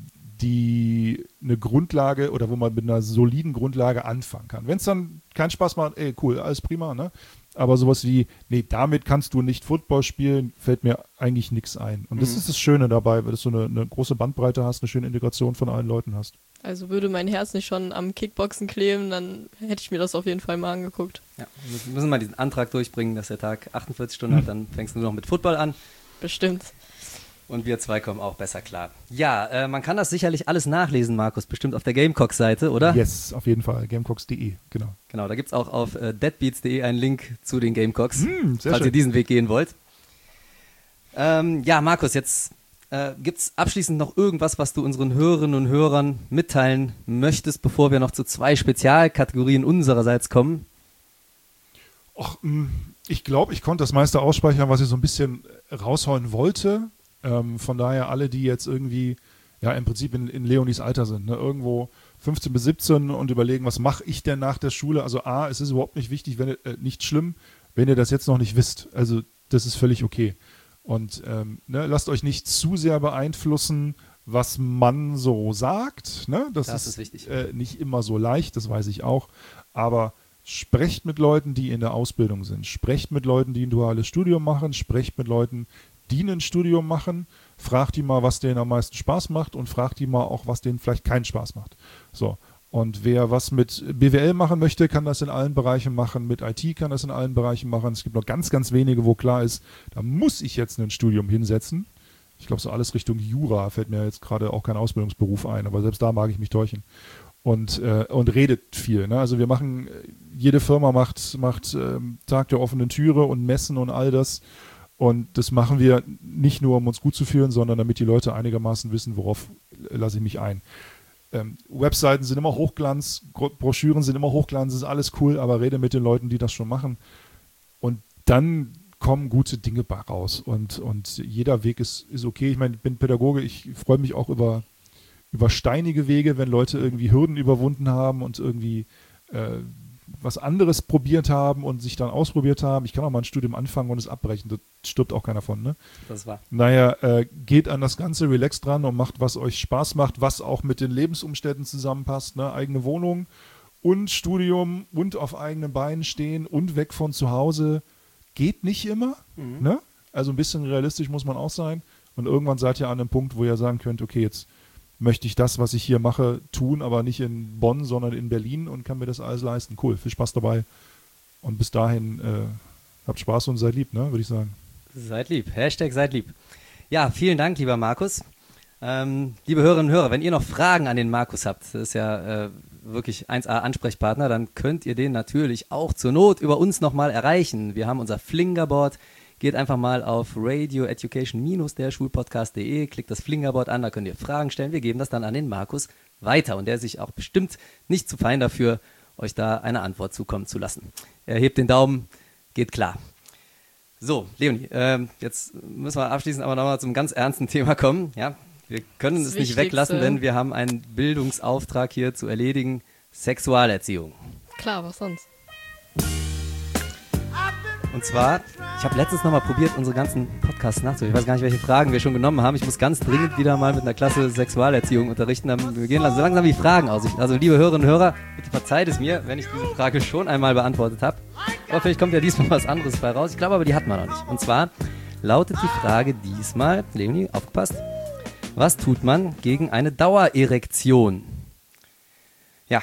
Speaker 4: die eine Grundlage oder wo man mit einer soliden Grundlage anfangen kann. Wenn es dann keinen Spaß macht, ey, cool, alles prima, ne? Aber sowas wie, nee, damit kannst du nicht Football spielen, fällt mir eigentlich nichts ein. Und das
Speaker 1: Mhm.
Speaker 4: ist das Schöne dabei, weil du so eine, eine große Bandbreite hast, eine schöne Integration von allen Leuten hast.
Speaker 3: Also würde mein Herz nicht schon am Kickboxen kleben, dann hätte ich mir das auf jeden Fall mal angeguckt.
Speaker 1: Ja, wir müssen- müssen mal diesen Antrag durchbringen, dass der Tag achtundvierzig Stunden hat, dann fängst du nur noch mit Football an
Speaker 3: Bestimmt.
Speaker 1: und wir zwei kommen auch besser klar. Ja, äh, man kann das sicherlich alles nachlesen, Markus, bestimmt auf der Gamecock-Seite, oder?
Speaker 4: Yes, auf jeden Fall. Gamecocks punkt de, genau.
Speaker 1: Genau, da gibt es auch auf äh, deadbeats punkt de einen Link zu den Gamecocks,
Speaker 4: Hm, sehr
Speaker 1: falls ihr
Speaker 4: schön.
Speaker 1: diesen Weg gehen wollt. Ähm, ja, Markus, jetzt äh, gibt es abschließend noch irgendwas, was du unseren Hörerinnen und Hörern mitteilen möchtest, bevor wir noch zu zwei Spezialkategorien unsererseits kommen?
Speaker 4: Och, mh, ich glaube, ich konnte das meiste ausspeichern, was ich so ein bisschen raushauen wollte. Ähm, von daher alle, die jetzt irgendwie, ja, im Prinzip in, in Leonis Alter sind, ne? Irgendwo fünfzehn bis siebzehn und überlegen, was mache ich denn nach der Schule? Also A, es ist überhaupt nicht wichtig, wenn ihr, äh, nicht schlimm, wenn ihr das jetzt noch nicht wisst. Also das ist völlig okay. Und ähm, ne, lasst euch nicht zu sehr beeinflussen, was man so sagt. Ne? Das,
Speaker 1: Das
Speaker 4: ist,
Speaker 1: ist wichtig.
Speaker 4: Äh, nicht immer so leicht, das weiß ich auch. Aber sprecht mit Leuten, die in der Ausbildung sind. Sprecht mit Leuten, die ein duales Studium machen. Sprecht mit Leuten, die ein Studium machen. Fragt die mal, was denen am meisten Spaß macht und fragt die mal auch, was denen vielleicht keinen Spaß macht. So. Und wer was mit B W L machen möchte, kann das in allen Bereichen machen. Mit I T kann das in allen Bereichen machen. Es gibt noch ganz, ganz wenige, wo klar ist, da muss ich jetzt ein Studium hinsetzen. Ich glaube, so alles Richtung Jura fällt mir jetzt gerade auch kein Ausbildungsberuf ein, aber selbst da mag ich mich täuschen. und, äh, und redet viel. Ne? Also wir machen, jede Firma macht, macht ähm, Tag der offenen Türe und Messen und all das. Und das machen wir nicht nur, um uns gut zu fühlen, sondern damit die Leute einigermaßen wissen, worauf lasse ich mich ein. Ähm, Webseiten sind immer Hochglanz, Broschüren sind immer Hochglanz, ist alles cool, aber rede mit den Leuten, die das schon machen. Und dann kommen gute Dinge bei raus. Und, und jeder Weg ist, ist okay. Ich meine, ich bin Pädagoge, ich freue mich auch über, über steinige Wege, wenn Leute irgendwie Hürden überwunden haben und irgendwie äh, was anderes probiert haben und sich dann ausprobiert haben. Ich kann auch mal ein Studium anfangen und es abbrechen. Da stirbt auch keiner von, ne?
Speaker 1: Das war.
Speaker 4: Naja, äh, geht an das Ganze relaxed dran und macht, was euch Spaß macht, was auch mit den Lebensumständen zusammenpasst, ne? Eigene Wohnung und Studium und auf eigenen Beinen stehen und weg von zu Hause. Geht nicht immer,
Speaker 1: Mhm.
Speaker 4: ne? Also ein bisschen realistisch muss man auch sein. Und irgendwann seid ihr an einem Punkt, wo ihr sagen könnt, okay, jetzt möchte ich das, was ich hier mache, tun, aber nicht in Bonn, sondern in Berlin und kann mir das alles leisten. Cool, viel Spaß dabei. Und bis dahin äh, habt Spaß und seid lieb, ne, würde ich sagen.
Speaker 1: Seid lieb. Hashtag seid lieb. Ja, vielen Dank, lieber Markus. Ähm, liebe Hörerinnen und Hörer, wenn ihr noch Fragen an den Markus habt, das ist ja äh, wirklich eins A Ansprechpartner, dann könnt ihr den natürlich auch zur Not über uns nochmal erreichen. Wir haben unser Flingerboard. Geht einfach mal auf radio education Bindestrich der Schulpodcast punkt de, klickt das Flingerboard an, da könnt ihr Fragen stellen. Wir geben das dann an den Markus weiter und der ist sich auch bestimmt nicht zu fein dafür, euch da eine Antwort zukommen zu lassen. Er hebt den Daumen, geht klar. So, Leonie, ähm, jetzt müssen wir abschließend aber nochmal zum ganz ernsten Thema kommen. Ja, wir können
Speaker 3: Das
Speaker 1: es nicht
Speaker 3: Wichtigste.
Speaker 1: weglassen, denn wir haben einen Bildungsauftrag hier zu erledigen: Sexualerziehung.
Speaker 3: Klar, was sonst?
Speaker 1: Und zwar, ich habe letztens nochmal probiert, unsere ganzen Podcasts nachzuhören. Ich weiß gar nicht, welche Fragen wir schon genommen haben. Ich muss ganz dringend wieder mal mit einer Klasse Sexualerziehung unterrichten. Dann wir gehen so langsam die Fragen aus. Ich, also liebe Hörerinnen und Hörer, bitte verzeiht es mir, wenn ich diese Frage schon einmal beantwortet habe. Aber vielleicht kommt ja diesmal was anderes bei raus. Ich glaube aber, die hatten wir noch nicht. Und zwar lautet die Frage diesmal, Leonie, aufgepasst, was tut man gegen eine Dauererektion? Ja,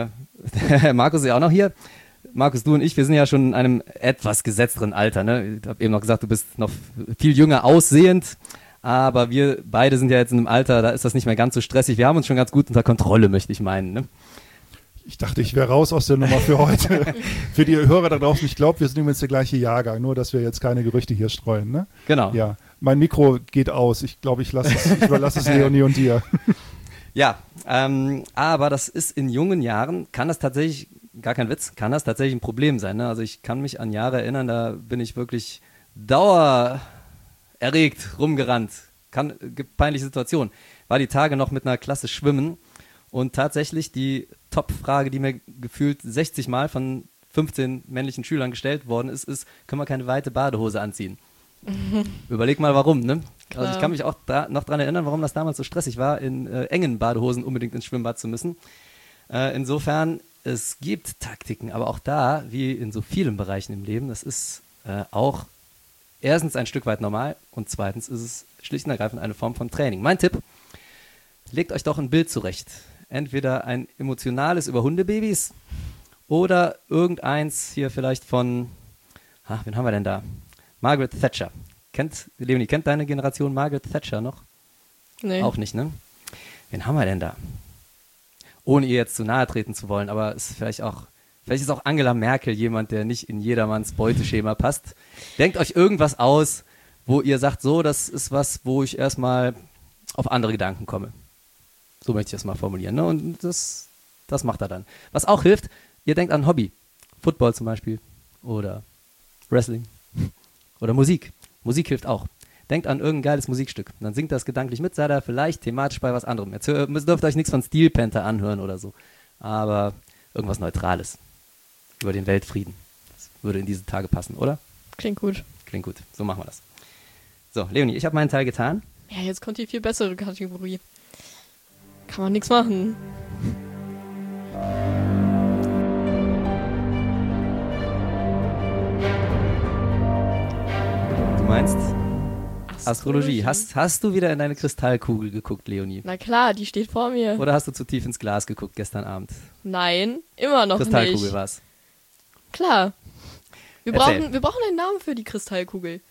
Speaker 1: äh, Markus ist ja auch noch hier. Markus, du und ich, wir sind ja schon in einem etwas gesetzteren Alter. Ne? Ich habe eben noch gesagt, du bist noch viel jünger aussehend, aber wir beide sind ja jetzt in einem Alter, da ist das nicht mehr ganz so stressig. Wir haben uns schon ganz gut unter Kontrolle, möchte ich meinen. Ne?
Speaker 4: Ich dachte, ich wäre raus aus der Nummer für heute. Für die Hörer da draußen, ich glaube, wir sind übrigens der gleiche Jahrgang, nur dass wir jetzt keine Gerüchte hier streuen. Ne?
Speaker 1: Genau.
Speaker 4: Ja, mein Mikro geht aus. Ich glaube, ich, lasse es, ich überlasse es Leonie und dir.
Speaker 1: Ja, ähm, aber das ist in jungen Jahren, kann das tatsächlich, gar kein Witz, kann das tatsächlich ein Problem sein. Ne? Also ich kann mich an Jahre erinnern, da bin ich wirklich dauererregt rumgerannt. Kann, gibt peinliche Situationen. War die Tage noch mit einer Klasse schwimmen und tatsächlich die Top-Frage, die mir gefühlt sechzig Mal von fünfzehn männlichen Schülern gestellt worden ist, ist, können wir keine weite Badehose anziehen? Überleg mal, warum, ne?
Speaker 3: Klar.
Speaker 1: Also ich kann mich auch da noch daran erinnern, warum das damals so stressig war, in äh, engen Badehosen unbedingt ins Schwimmbad zu müssen. Äh, insofern, es gibt Taktiken, aber auch da, wie in so vielen Bereichen im Leben, das ist äh, auch erstens ein Stück weit normal und zweitens ist es schlicht und ergreifend eine Form von Training. Mein Tipp, legt euch doch ein Bild zurecht. Entweder ein emotionales über Hundebabys oder irgendeins hier vielleicht von, ach, wen haben wir denn da? Margaret Thatcher. Kennt, Leonie, kennt deine Generation Margaret Thatcher noch?
Speaker 3: Nee.
Speaker 1: Auch nicht, ne? Wen haben wir denn da? Ohne ihr jetzt zu nahe treten zu wollen, aber ist vielleicht auch, vielleicht ist auch Angela Merkel jemand, der nicht in jedermanns Beuteschema passt. Denkt euch irgendwas aus, wo ihr sagt, so, das ist was, wo ich erstmal auf andere Gedanken komme. So möchte ich das mal formulieren, ne? Und das, das macht er dann. Was auch hilft, ihr denkt an ein Hobby. Football zum Beispiel. Oder Wrestling. Oder Musik. Musik hilft auch. Denkt an irgendein geiles Musikstück. Dann singt das gedanklich mit, seid ihr vielleicht thematisch bei was anderem. Jetzt hör, dürft ihr euch nichts von Steel Panther anhören oder so. Aber irgendwas Neutrales. Über den Weltfrieden. Das würde in diese Tage passen, oder?
Speaker 3: Klingt gut.
Speaker 1: Klingt gut. So machen wir das. So, Leonie, ich habe meinen Teil getan.
Speaker 3: Ja, jetzt kommt die viel bessere Kategorie. Kann man nichts machen.
Speaker 1: Du meinst Astrologie. Hast, hast du wieder in deine Kristallkugel geguckt, Leonie?
Speaker 3: Na klar, die steht vor mir.
Speaker 1: Oder hast du zu tief ins Glas geguckt gestern Abend?
Speaker 3: Nein, immer noch
Speaker 1: Kristallkugel
Speaker 3: nicht.
Speaker 1: war's.
Speaker 3: Klar. Wir
Speaker 1: Erzähl.
Speaker 3: brauchen, wir brauchen einen Namen für die Kristallkugel.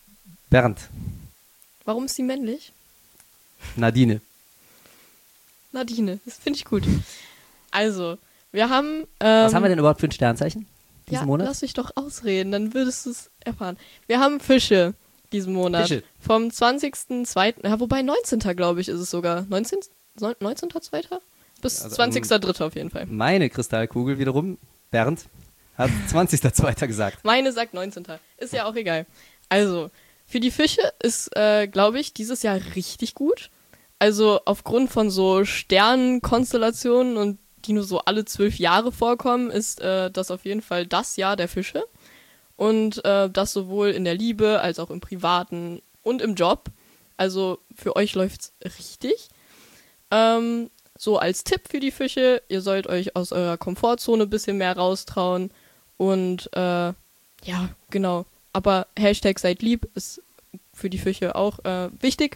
Speaker 1: Bernd.
Speaker 3: Warum ist sie männlich?
Speaker 1: Nadine.
Speaker 3: Nadine, das finde ich gut. Also, wir haben... Ähm,
Speaker 1: Was haben wir denn überhaupt für ein Sternzeichen diesen
Speaker 3: ja,
Speaker 1: Monat?
Speaker 3: lass mich doch ausreden, dann würdest du es erfahren. Wir haben Fische diesen Monat.
Speaker 1: Fische.
Speaker 3: Vom zwanzigsten zweiten Ja, wobei neunzehnten glaube ich, ist es sogar. neunzehnten neunzehnten zweiten Bis
Speaker 1: Also,
Speaker 3: zwanzigsten dritten auf jeden Fall.
Speaker 1: Meine Kristallkugel wiederum, Bernd, hat zwanzigsten zweiten gesagt.
Speaker 3: Meine sagt neunzehnten Ist ja auch egal. Also, für die Fische ist, äh, glaube ich, dieses Jahr richtig gut. Also aufgrund von so Sternenkonstellationen und die nur so alle zwölf Jahre vorkommen, ist äh, das auf jeden Fall das Jahr der Fische. Und äh, das sowohl in der Liebe als auch im Privaten und im Job. Also für euch läuft's richtig. Ähm, so als Tipp für die Fische, ihr sollt euch aus eurer Komfortzone ein bisschen mehr raustrauen. Und äh, ja, genau. Aber Hashtag seid lieb ist für die Fische auch äh, wichtig.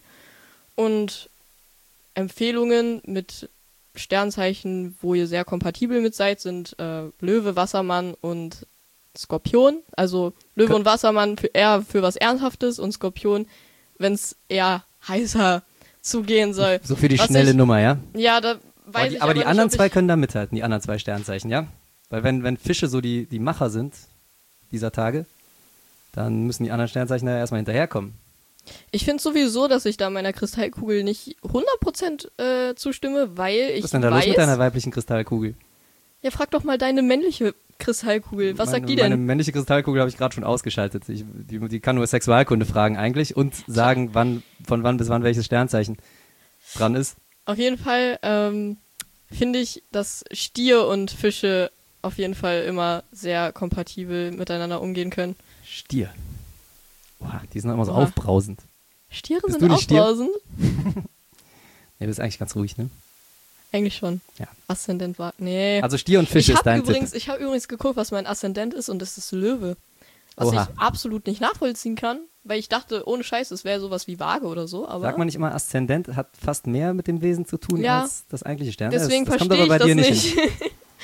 Speaker 3: Und Empfehlungen mit Sternzeichen, wo ihr sehr kompatibel mit seid, sind äh, Löwe, Wassermann und Skorpion. Also Löwe
Speaker 1: Kö-
Speaker 3: und Wassermann für eher für was Ernsthaftes und Skorpion, wenn es eher heißer zugehen soll.
Speaker 1: So für die
Speaker 3: Was
Speaker 1: schnelle
Speaker 3: ich-
Speaker 1: Nummer, ja?
Speaker 3: Ja, da weiß
Speaker 1: Aber die,
Speaker 3: ich
Speaker 1: aber die
Speaker 3: nicht,
Speaker 1: anderen
Speaker 3: ob
Speaker 1: zwei
Speaker 3: ich,
Speaker 1: können da mithalten, die anderen zwei Sternzeichen, ja? Weil wenn, wenn Fische so die, die Macher sind dieser Tage, dann müssen die anderen Sternzeichen da erstmal hinterherkommen.
Speaker 3: Ich finde sowieso, dass ich da meiner Kristallkugel nicht hundert Prozent äh, zustimme, weil ich
Speaker 1: Was ist denn da
Speaker 3: weiß...
Speaker 1: los mit deiner weiblichen Kristallkugel?
Speaker 3: Ja, frag doch mal deine männliche Kristallkugel. Was
Speaker 1: meine,
Speaker 3: sagt die
Speaker 1: Meine
Speaker 3: denn?
Speaker 1: männliche Kristallkugel habe ich gerade schon ausgeschaltet. Ich, die, die kann nur Sexualkunde fragen eigentlich und sagen, wann, von wann bis wann welches Sternzeichen dran ist.
Speaker 3: Auf jeden Fall ähm, finde ich, dass Stier und Fische auf jeden Fall immer sehr kompatibel miteinander umgehen können.
Speaker 1: Stier. Boah, die sind immer so
Speaker 3: Oha.
Speaker 1: aufbrausend.
Speaker 3: Stiere
Speaker 1: Bist
Speaker 3: sind
Speaker 1: du nicht Stier?
Speaker 3: aufbrausend.
Speaker 1: Nee, du bist eigentlich ganz ruhig, ne?
Speaker 3: Eigentlich schon.
Speaker 1: Ja.
Speaker 3: Aszendent war. Nee.
Speaker 1: Also Stier und Fische
Speaker 3: ich
Speaker 1: ist
Speaker 3: habe
Speaker 1: dein
Speaker 3: übrigens,
Speaker 1: Tipp.
Speaker 3: ich habe übrigens geguckt, was mein Aszendent ist und das ist Löwe. Was
Speaker 1: Oha.
Speaker 3: ich absolut nicht nachvollziehen kann, weil ich dachte, ohne Scheiß, es wäre sowas wie Waage oder so. Aber
Speaker 1: Sagt man nicht immer, Aszendent hat fast mehr mit dem Wesen zu tun
Speaker 3: Ja.
Speaker 1: als das eigentliche Stern?
Speaker 3: deswegen
Speaker 1: das, das kommt
Speaker 3: verstehe
Speaker 1: aber
Speaker 3: ich
Speaker 1: bei
Speaker 3: das
Speaker 1: dir
Speaker 3: nicht.
Speaker 1: hin.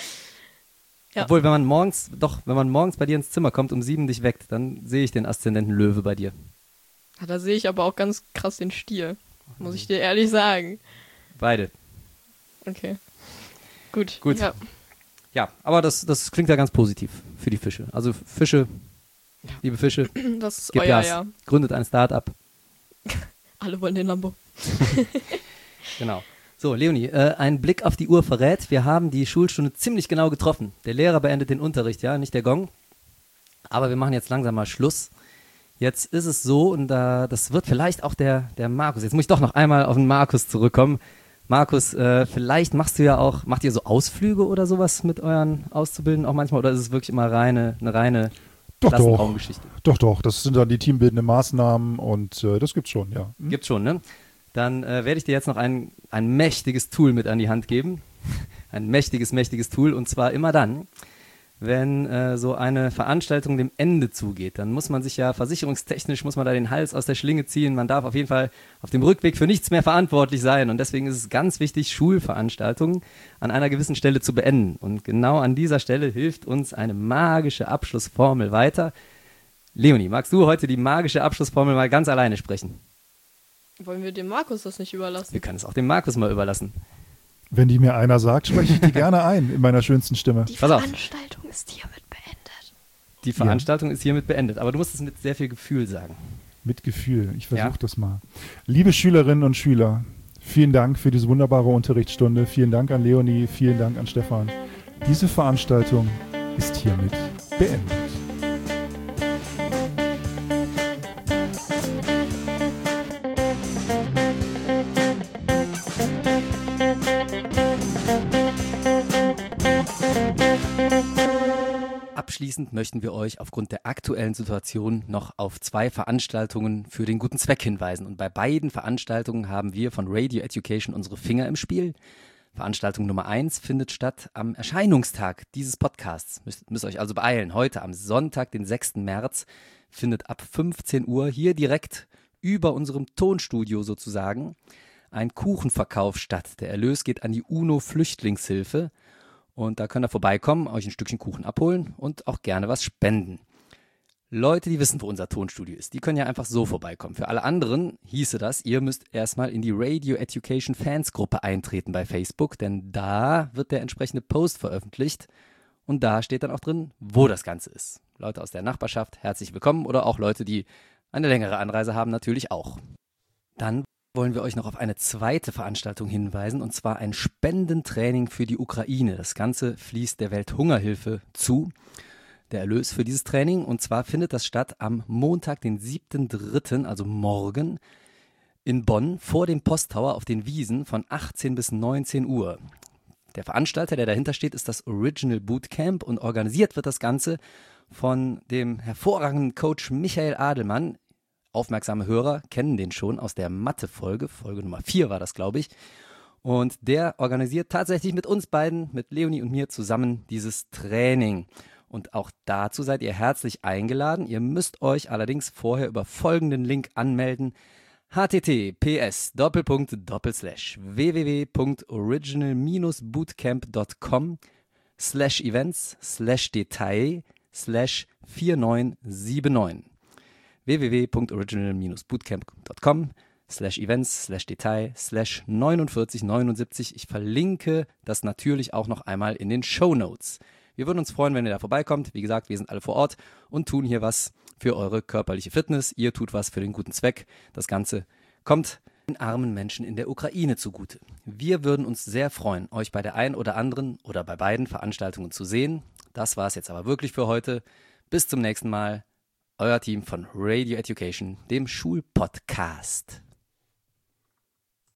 Speaker 3: Ja.
Speaker 1: Obwohl, wenn man morgens, doch, wenn man morgens bei dir ins Zimmer kommt, um sieben dich weckt, dann sehe ich den Aszendenten Löwe bei dir.
Speaker 3: Ja, da sehe ich aber auch ganz krass den Stier. Muss ich dir ehrlich sagen.
Speaker 1: Beide.
Speaker 3: Okay. Gut.
Speaker 1: Gut.
Speaker 3: Ja.
Speaker 1: Ja, aber das, das klingt ja ganz positiv für die Fische. Also Fische, liebe Fische,
Speaker 3: Das ist
Speaker 1: gebt
Speaker 3: euer
Speaker 1: Gas,
Speaker 3: Jahr.
Speaker 1: gründet ein Start-up.
Speaker 3: Alle wollen den Lambo.
Speaker 1: Genau. So, Leonie, äh, ein Blick auf die Uhr verrät, wir haben die Schulstunde ziemlich genau getroffen. Der Lehrer beendet den Unterricht, ja, nicht der Gong. Aber wir machen jetzt langsam mal Schluss. Jetzt ist es so, und da, das wird vielleicht auch der, der Markus. Jetzt muss ich doch noch einmal auf den Markus zurückkommen. Markus, äh, vielleicht machst du ja auch, macht ihr so Ausflüge oder sowas mit euren Auszubildenden auch manchmal? Oder ist es wirklich immer reine, eine reine
Speaker 4: Doch, doch.
Speaker 1: Klassenraumgeschichte?
Speaker 4: Doch, doch. Das sind dann die teambildenden Maßnahmen und äh, das gibt's schon, ja. Hm?
Speaker 1: Gibt's schon, ne? Dann äh, werde ich dir jetzt noch ein, ein mächtiges Tool mit an die Hand geben. Ein mächtiges, mächtiges Tool. Und zwar immer dann, wenn äh, so eine Veranstaltung dem Ende zugeht. Dann muss man sich ja versicherungstechnisch, muss man da den Hals aus der Schlinge ziehen. Man darf auf jeden Fall auf dem Rückweg für nichts mehr verantwortlich sein. Und deswegen ist es ganz wichtig, Schulveranstaltungen an einer gewissen Stelle zu beenden. Und genau an dieser Stelle hilft uns eine magische Abschlussformel weiter. Leonie, magst du heute die magische Abschlussformel mal ganz alleine sprechen?
Speaker 3: Wollen wir dem Markus das nicht überlassen?
Speaker 1: Wir können es auch dem Markus mal überlassen.
Speaker 4: Wenn die mir einer sagt, spreche ich die gerne ein in meiner schönsten Stimme.
Speaker 3: Die
Speaker 1: Pass auf.
Speaker 3: Veranstaltung ist hiermit beendet.
Speaker 1: Die Veranstaltung ist hiermit beendet, aber du musst es mit sehr viel Gefühl sagen.
Speaker 4: Mit Gefühl. Ich versuche
Speaker 1: Ja.
Speaker 4: das mal. Liebe Schülerinnen und Schüler, vielen Dank für diese wunderbare Unterrichtsstunde. Vielen Dank an Leonie, vielen Dank an Stefan. Diese Veranstaltung ist hiermit beendet.
Speaker 1: Abschließend möchten wir euch aufgrund der aktuellen Situation noch auf zwei Veranstaltungen für den guten Zweck hinweisen. Und bei beiden Veranstaltungen haben wir von Radio Education unsere Finger im Spiel. Veranstaltung Nummer eins findet statt am Erscheinungstag dieses Podcasts. Müsst, müsst euch also beeilen. Heute am Sonntag, den sechsten März, findet ab fünfzehn Uhr hier direkt über unserem Tonstudio sozusagen ein Kuchenverkauf statt. Der Erlös geht an die UNO-Flüchtlingshilfe. Und da könnt ihr vorbeikommen, euch ein Stückchen Kuchen abholen und auch gerne was spenden. Leute, die wissen, wo unser Tonstudio ist, die können ja einfach so vorbeikommen. Für alle anderen hieße das, ihr müsst erstmal in die Radio Education Fans Gruppe eintreten bei Facebook, denn da wird der entsprechende Post veröffentlicht und da steht dann auch drin, wo das Ganze ist. Leute aus der Nachbarschaft, herzlich willkommen, oder auch Leute, die eine längere Anreise haben, natürlich auch. Dann wollen wir euch noch auf eine zweite Veranstaltung hinweisen, und zwar ein Spendentraining für die Ukraine. Das Ganze fließt der Welthungerhilfe zu. Der Erlös für dieses Training, und zwar findet das statt am Montag, den siebten dritten, also morgen, in Bonn vor dem Posttower auf den Wiesen von achtzehn bis neunzehn Uhr. Der Veranstalter, der dahinter steht, ist das Original Bootcamp und organisiert wird das Ganze von dem hervorragenden Coach Michael Adelmann. Aufmerksame Hörer kennen den schon aus der Mathe-Folge, Folge Nummer vier war das, glaube ich. Und der organisiert tatsächlich mit uns beiden, mit Leonie und mir zusammen dieses Training. Und auch dazu seid ihr herzlich eingeladen. Ihr müsst euch allerdings vorher über folgenden Link anmelden: https doppelpunkt doppelslash www.original-bootcamp.com slash events slash detail slash vier neun sieben neun www.original-bootcamp.com slash events slash detail slash neunundvierzig neunundsiebzig. Ich verlinke das natürlich auch noch einmal in den Shownotes. Wir würden uns freuen, wenn ihr da vorbeikommt. Wie gesagt, wir sind alle vor Ort und tun hier was für eure körperliche Fitness. Ihr tut was für den guten Zweck. Das Ganze kommt den armen Menschen in der Ukraine zugute. Wir würden uns sehr freuen, euch bei der einen oder anderen oder bei beiden Veranstaltungen zu sehen. Das war es jetzt aber wirklich für heute. Bis zum nächsten Mal. Euer Team von Radio Education, dem Schulpodcast.